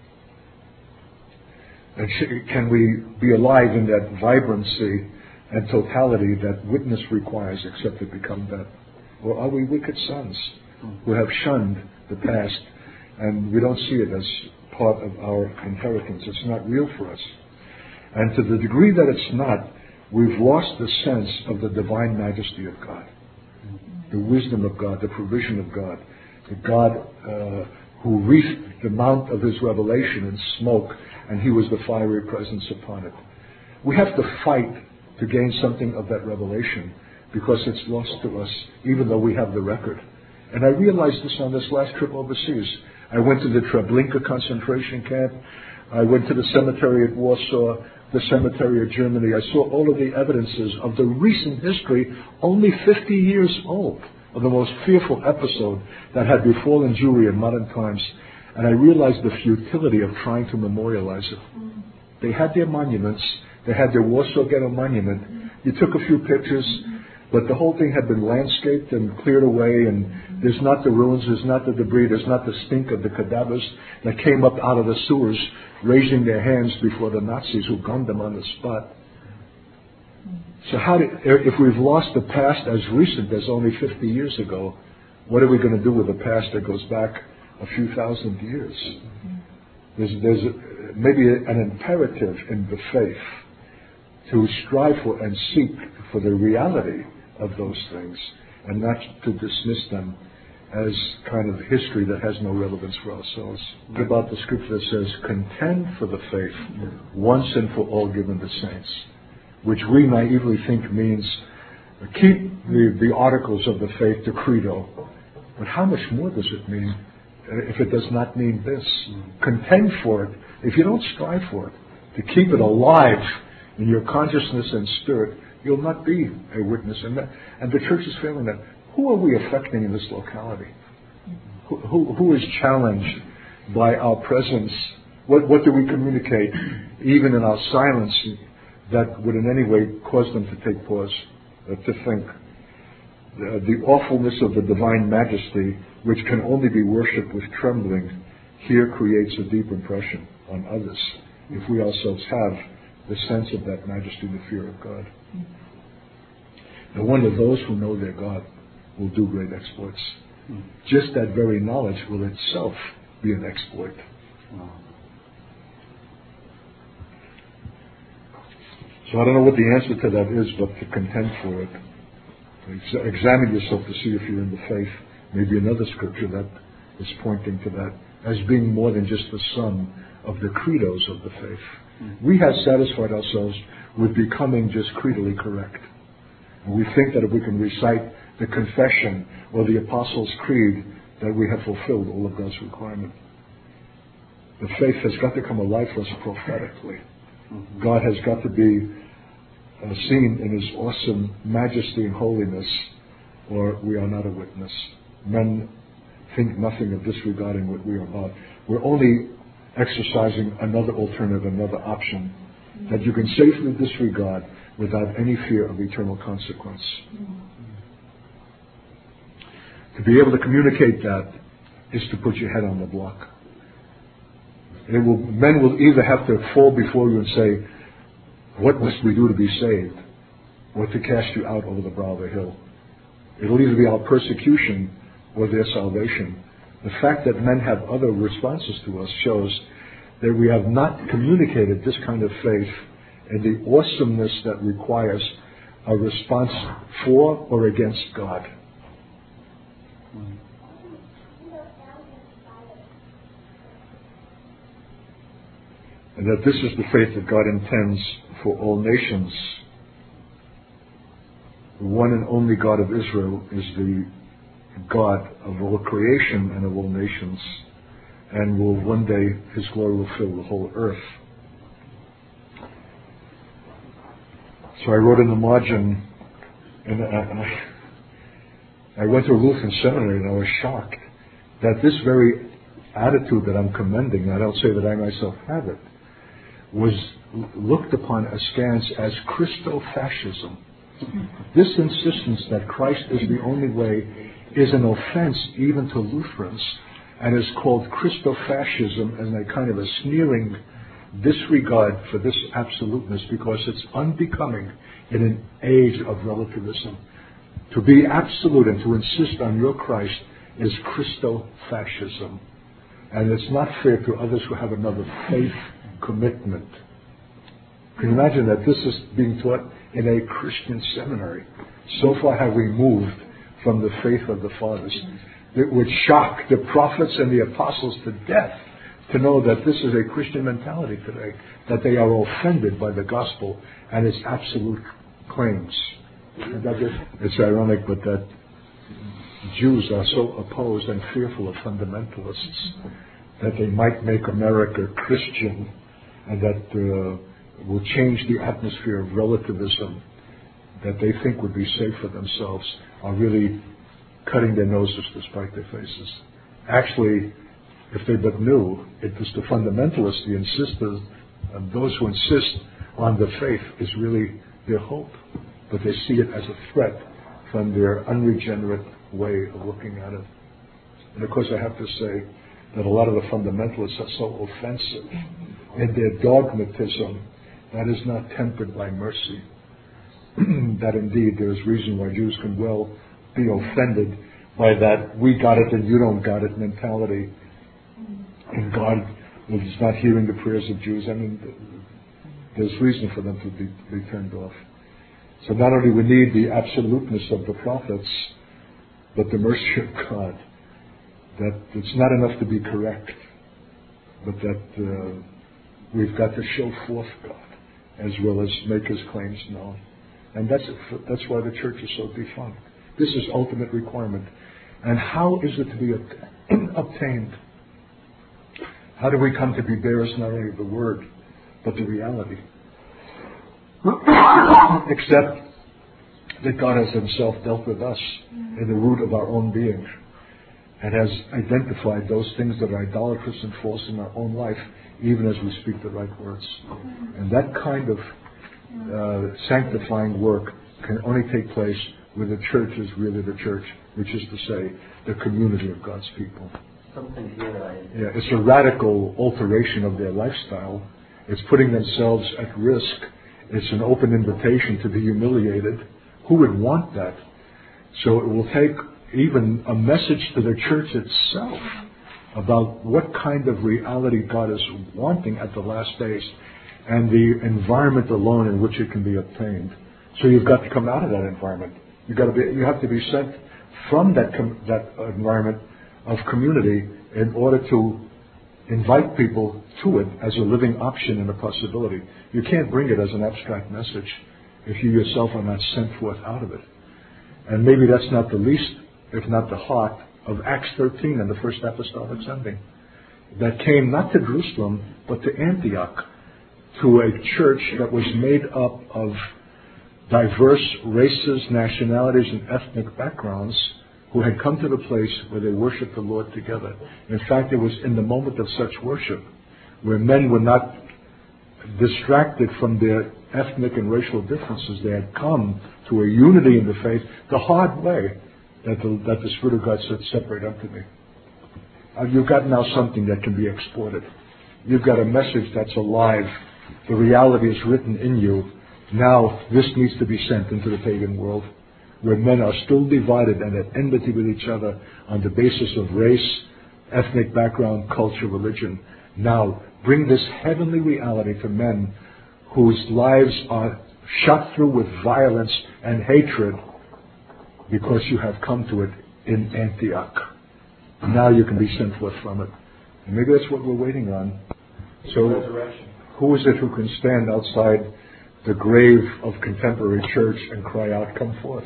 S1: And can we be alive in that vibrancy and totality that witness requires, except to become that? Or are we wicked sons who have shunned the past and we don't see it as part of our inheritance? It's not real for us. And to the degree that it's not, we've lost the sense of the divine majesty of God, the wisdom of God, the provision of God, the God who wreathed the mount of his revelation in smoke, and he was the fiery presence upon it. We have to fight to gain something of that revelation because it's lost to us, even though we have the record. And I realized this on this last trip overseas. I went to the Treblinka concentration camp. I went to the cemetery at Warsaw, the cemetery of Germany. I saw all of the evidences of the recent history, only 50 years old, of the most fearful episode that had befallen Jewry in modern times. And I realized the futility of trying to memorialize it. They had their monuments. They had their Warsaw Ghetto monument. You took a few pictures, but the whole thing had been landscaped and cleared away, and there's not the ruins, there's not the debris, there's not the stink of the cadavers that came up out of the sewers, raising their hands before the Nazis who gunned them on the spot. So if we've lost the past as recent as only 50 years ago, what are we going to do with the past that goes back a few thousand years? There's maybe an imperative in the faith to strive for and seek for the reality of those things and not to dismiss them as kind of history that has no relevance for ourselves. What about the scripture that says, contend for the faith once and for all given to saints, which we naively think means keep the articles of the faith, the credo. But how much more does it mean if it does not mean this. Contend for it. If you don't strive for it, to keep it alive in your consciousness and spirit, you'll not be a witness. And the church is failing that. Who are we affecting in this locality? Who is challenged by our presence? What do we communicate, even in our silence, that would in any way cause them to take pause, to think? The awfulness of the divine majesty, which can only be worshipped with trembling, here creates a deep impression on others, if we ourselves have the sense of that majesty, the fear of God. No wonder those who know their God will do great exploits. Just that very knowledge will itself be an exploit. So I don't know what the answer to that is, but to contend for it. Examine yourself to see if you're in the faith. Maybe another scripture that is pointing to that as being more than just the sum of the credos of the faith. We have satisfied ourselves with becoming just creedally correct. And we think that if we can recite the confession or the Apostles' Creed, that we have fulfilled all of God's requirement. The faith has got to come alive for us prophetically. God has got to be seen in His awesome majesty and holiness, or we are not a witness. Men think nothing of disregarding what we are about. We're only exercising another alternative, another option that you can safely disregard without any fear of eternal consequence. To be able to communicate that is to put your head on the block. Men will either have to fall before you and say, "What must we do to be saved?" or to cast you out over the brow of a hill. It'll either be our persecution or their salvation. The fact that men have other responses to us shows that we have not communicated this kind of faith and the awesomeness that requires a response for or against God. And that this is the faith that God intends for all nations. The one and only God of Israel is the God of all creation and of all nations, and will one day His glory will fill the whole earth. So I wrote in the margin, and I went to a Lutheran seminary and I was shocked that this very attitude that I'm commending, I don't say that I myself have it, was looked upon askance as Christofascism. This insistence that Christ is the only way is an offense even to Lutherans, and is called Christofascism as a kind of a sneering disregard for this absoluteness, because it's unbecoming in an age of relativism. To be absolute and to insist on your Christ is Christofascism. And it's not fair to others who have another faith commitment. Can you imagine that this is being taught in a Christian seminary? So far have we moved from the faith of the fathers. It would shock the prophets and the apostles to death to know that this is a Christian mentality today, that they are offended by the gospel and its absolute claims. And it's ironic, but that Jews are so opposed and fearful of fundamentalists that they might make America Christian, and that will change the atmosphere of relativism that they think would be safe for themselves, are really cutting their noses to spite their faces. Actually, if they but knew, it was the fundamentalists, the insisters, and those who insist on the faith is really their hope. But they see it as a threat from their unregenerate way of looking at it. And of course I have to say that a lot of the fundamentalists are so offensive in their dogmatism that is not tempered by mercy. That indeed there is reason why Jews can well be offended by that we got it and you don't got it mentality. And God is not hearing the prayers of Jews. I mean, there's reason for them to be turned off. So not only we need the absoluteness of the prophets, but the mercy of God. That it's not enough to be correct, but that we've got to show forth God as well as make His claims known. And that's why the church is so defunct. This is ultimate requirement. And how is it to be obtained? How do we come to be bearers not only of the word, but the reality? Except that God has himself dealt with us in the root of our own being and has identified those things that are idolatrous and false in our own life, even as we speak the right words. And that kind of sanctifying work can only take place where the church is really the church, which is to say, the community of God's people.
S3: Something here
S1: Yeah, it's a radical alteration of their lifestyle. It's putting themselves at risk. It's an open invitation to be humiliated. Who would want that? So it will take even a message to the church itself about what kind of reality God is wanting at the last days and the environment alone in which it can be obtained. So you've got to come out of that environment. You have to be sent from that environment of community in order to invite people to it as a living option and a possibility. You can't bring it as an abstract message if you yourself are not sent forth out of it. And maybe that's not the least, if not the heart, of Acts 13 and the first apostolic sending. That came not to Jerusalem, but to Antioch, to a church that was made up of diverse races, nationalities, and ethnic backgrounds who had come to the place where they worshiped the Lord together. In fact, it was in the moment of such worship where men were not distracted from their ethnic and racial differences. They had come to a unity in the faith the hard way that the Spirit of God said, separate unto me. You've got now something that can be exported. You've got a message that's alive. The reality is written in you. Now this needs to be sent into the pagan world, where men are still divided and at enmity with each other on the basis of race, ethnic background, culture, religion. Now, bring this heavenly reality to men whose lives are shot through with violence and hatred because you have come to it in Antioch. Now you can be sent forth from it. And maybe that's what we're waiting on. So, who is it who can stand outside the grave of contemporary church and cry out, come forth?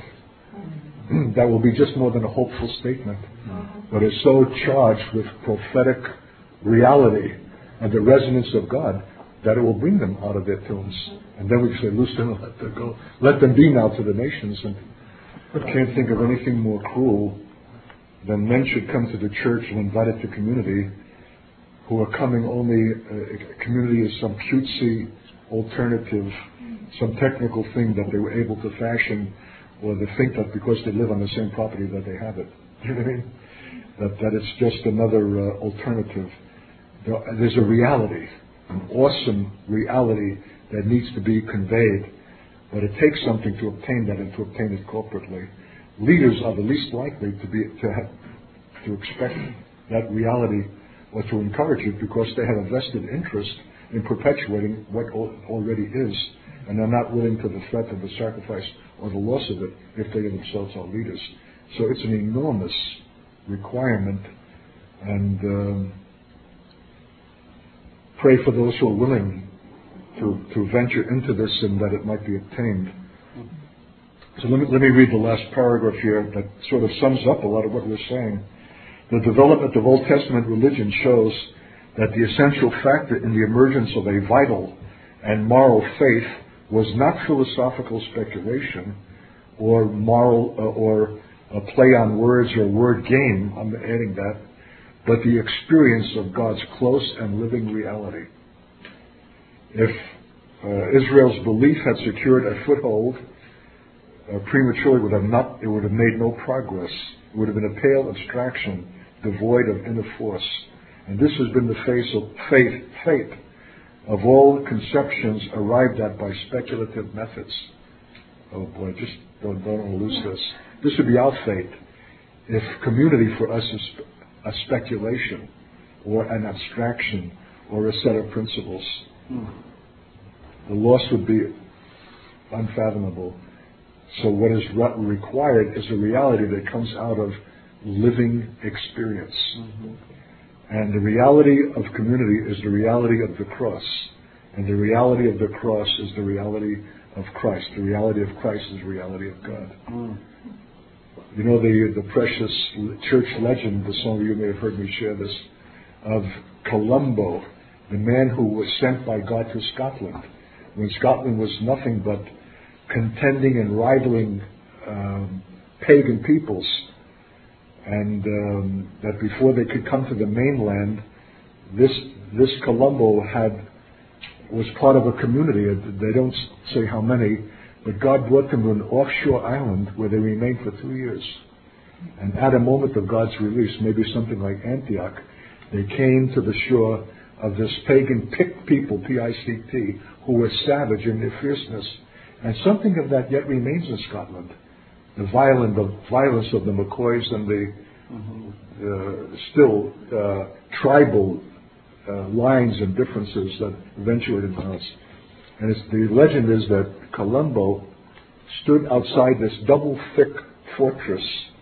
S1: That will be just more than a hopeful statement, but it's so charged with prophetic reality and the resonance of God that it will bring them out of their tombs. And then we can say, loose them and let them go. Let them be now to the nations. And I can't think of anything more cruel than men should come to the church and invite it to community who are coming only, community is some cutesy alternative, some technical thing that they were able to fashion, or they think that because they live on the same property that they have it. You know what I mean? That it's just another alternative. There's a reality, an awesome reality that needs to be conveyed, but it takes something to obtain that and to obtain it corporately. Leaders are the least likely to expect that reality or to encourage it because they have a vested interest in perpetuating what already is, and are not willing to the threat of the sacrifice or the loss of it if they themselves are leaders. So it's an enormous requirement, and pray for those who are willing to venture into this and that it might be obtained. So let me read the last paragraph here that sort of sums up a lot of what we're saying. The development of Old Testament religion shows that the essential factor in the emergence of a vital and moral faith was not philosophical speculation or moral or a play on words or word game, I'm adding that, but the experience of God's close and living reality. If Israel's belief had secured a foothold prematurely, it would have made no progress. It would have been a pale abstraction, devoid of inner force. And this has been the fate of all conceptions arrived at by speculative methods. Oh boy, just don't lose this. This would be our fate if community for us is a speculation or an abstraction or a set of principles. The loss would be unfathomable. So what is required is a reality that comes out of living experience. And the reality of community is the reality of the cross. And the reality of the cross is the reality of Christ. The reality of Christ is the reality of God. You know the precious church legend, some of you may have heard me share this, of Columbo, the man who was sent by God to Scotland, when Scotland was nothing but contending and rivaling pagan peoples, and that before they could come to the mainland, this Columbo was part of a community. They don't say how many, but God brought them to an offshore island where they remained for 2 years. And at a moment of God's release, maybe something like Antioch, they came to the shore of this pagan Pict people, P-I-C-T, who were savage in their fierceness. And something of that yet remains in Scotland. The violence of the McCoys and the still tribal lines and differences that eventuated in us. And the legend is that Columbo stood outside this double thick fortress,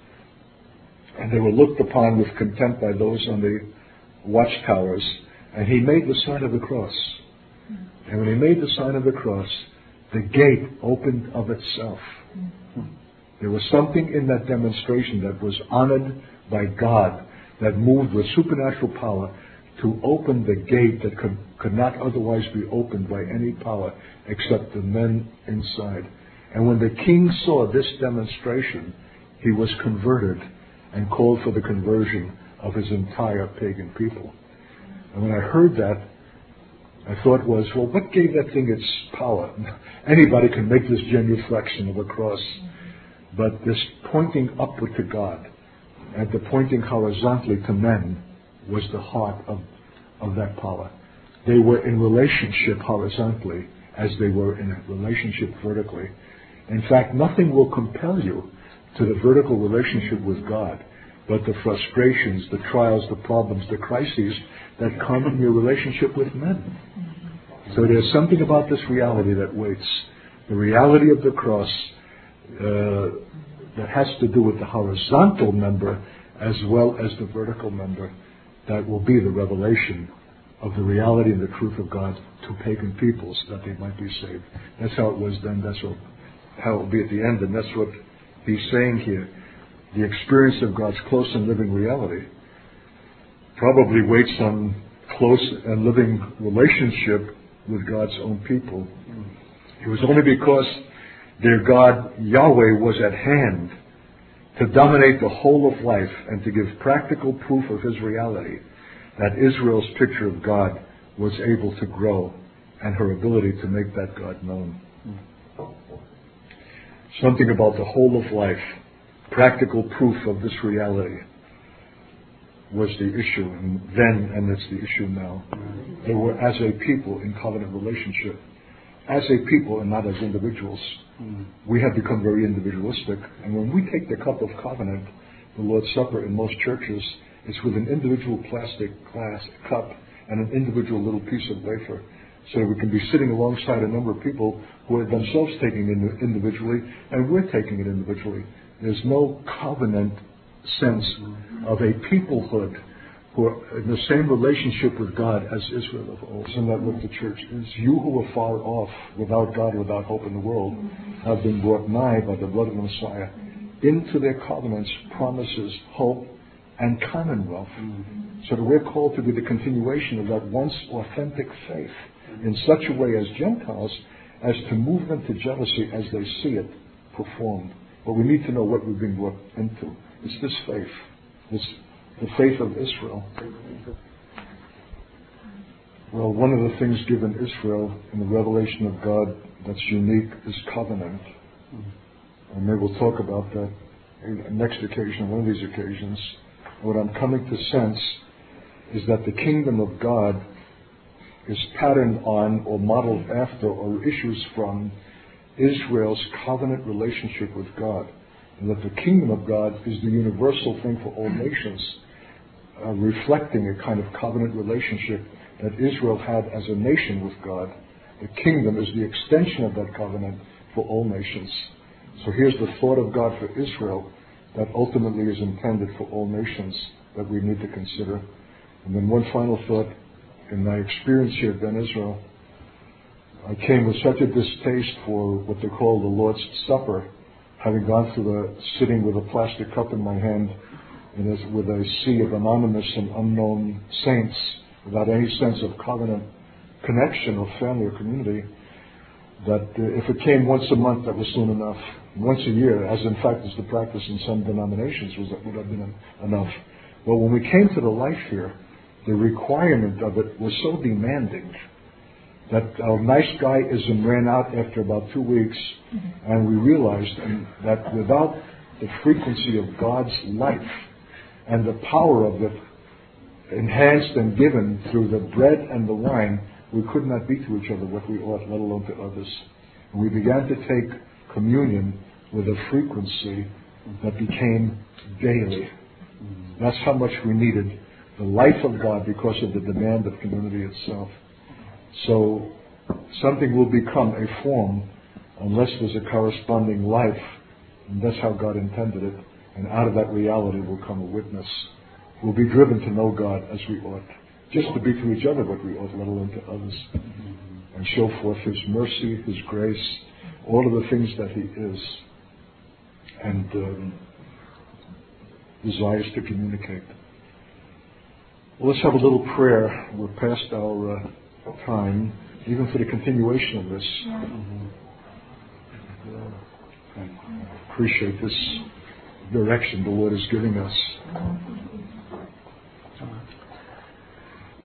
S1: and they were looked upon with contempt by those on the watchtowers, and he made the sign of the cross. And when he made the sign of the cross, the gate opened of itself. There was something in that demonstration that was honored by God, that moved with supernatural power to open the gate that could not otherwise be opened by any power except the men inside. And when the king saw this demonstration, he was converted and called for the conversion of his entire pagan people. And when I heard that, I thought was, well, what gave that thing its power? Anybody can make this genuflection of a cross, but this pointing upward to God and the pointing horizontally to men was the heart of that power. They were in relationship horizontally as they were in a relationship vertically. In fact, nothing will compel you to the vertical relationship with God but the frustrations, the trials, the problems, the crises that come in your relationship with men. So there's something about this reality that waits. The reality of the cross that has to do with the horizontal member as well as the vertical member. That will be the revelation of the reality and the truth of God to pagan peoples, that they might be saved. That's how it was then. That's how it will be at the end. And that's what he's saying here. The experience of God's close and living reality probably waits on close and living relationship with God's own people. It was only because their God, Yahweh, was at hand to dominate the whole of life and to give practical proof of his reality that Israel's picture of God was able to grow and her ability to make that God known. Something about the whole of life, practical proof of this reality, was the issue then, and it's the issue now. They were as a people in covenant relationship, as a people and not as individuals. We have become very individualistic, and when we take the cup of covenant, the Lord's Supper in most churches, it's with an individual plastic glass cup and an individual little piece of wafer, so that we can be sitting alongside a number of people who are themselves taking it individually, and we're taking it individually. There's no covenant sense of a peoplehood who are in the same relationship with God as Israel of old. Isn't that what the church is? You who were far off, without God, without hope in the world, have been brought nigh by the blood of the Messiah into their covenants, promises, hope, and commonwealth. So that we're called to be the continuation of that once authentic faith in such a way as Gentiles as to move them to jealousy as they see it performed. But we need to know what we've been brought into. It's this faith, the faith of Israel. Well, one of the things given Israel in the revelation of God that's unique is covenant. And maybe we'll talk about that in the next occasion, one of these occasions. What I'm coming to sense is that the kingdom of God is patterned on or modeled after or issues from Israel's covenant relationship with God. And that the kingdom of God is the universal thing for all nations, reflecting a kind of covenant relationship that Israel had as a nation with God. The kingdom is the extension of that covenant for all nations. So here's the thought of God for Israel that ultimately is intended for all nations that we need to consider. And then one final thought. In my experience here at Ben Israel, I came with such a distaste for what they call the Lord's Supper having gone through sitting with a plastic cup in my hand with a sea of anonymous and unknown saints without any sense of covenant connection or family or community, that if it came once a month, that was soon enough. Once a year, as in fact is the practice in some denominations, would have been enough. But when we came to the life here, the requirement of it was so demanding that our nice guyism ran out after about 2 weeks, and we realized that without the frequency of God's life and the power of it enhanced and given through the bread and the wine, we could not be to each other what we ought, let alone to others. And we began to take communion with a frequency that became daily. That's how much we needed the life of God because of the demand of community itself. So something will become a form unless there's a corresponding life, and that's how God intended it. And out of that reality will come a witness. We'll be driven to know God as we ought, just to be to each other what we ought, let alone to others, and show forth His mercy, His grace, all of the things that He is, and desires to communicate. Well, let's have a little prayer. We're past our time, even for the continuation of this. I appreciate this direction the Lord is giving us.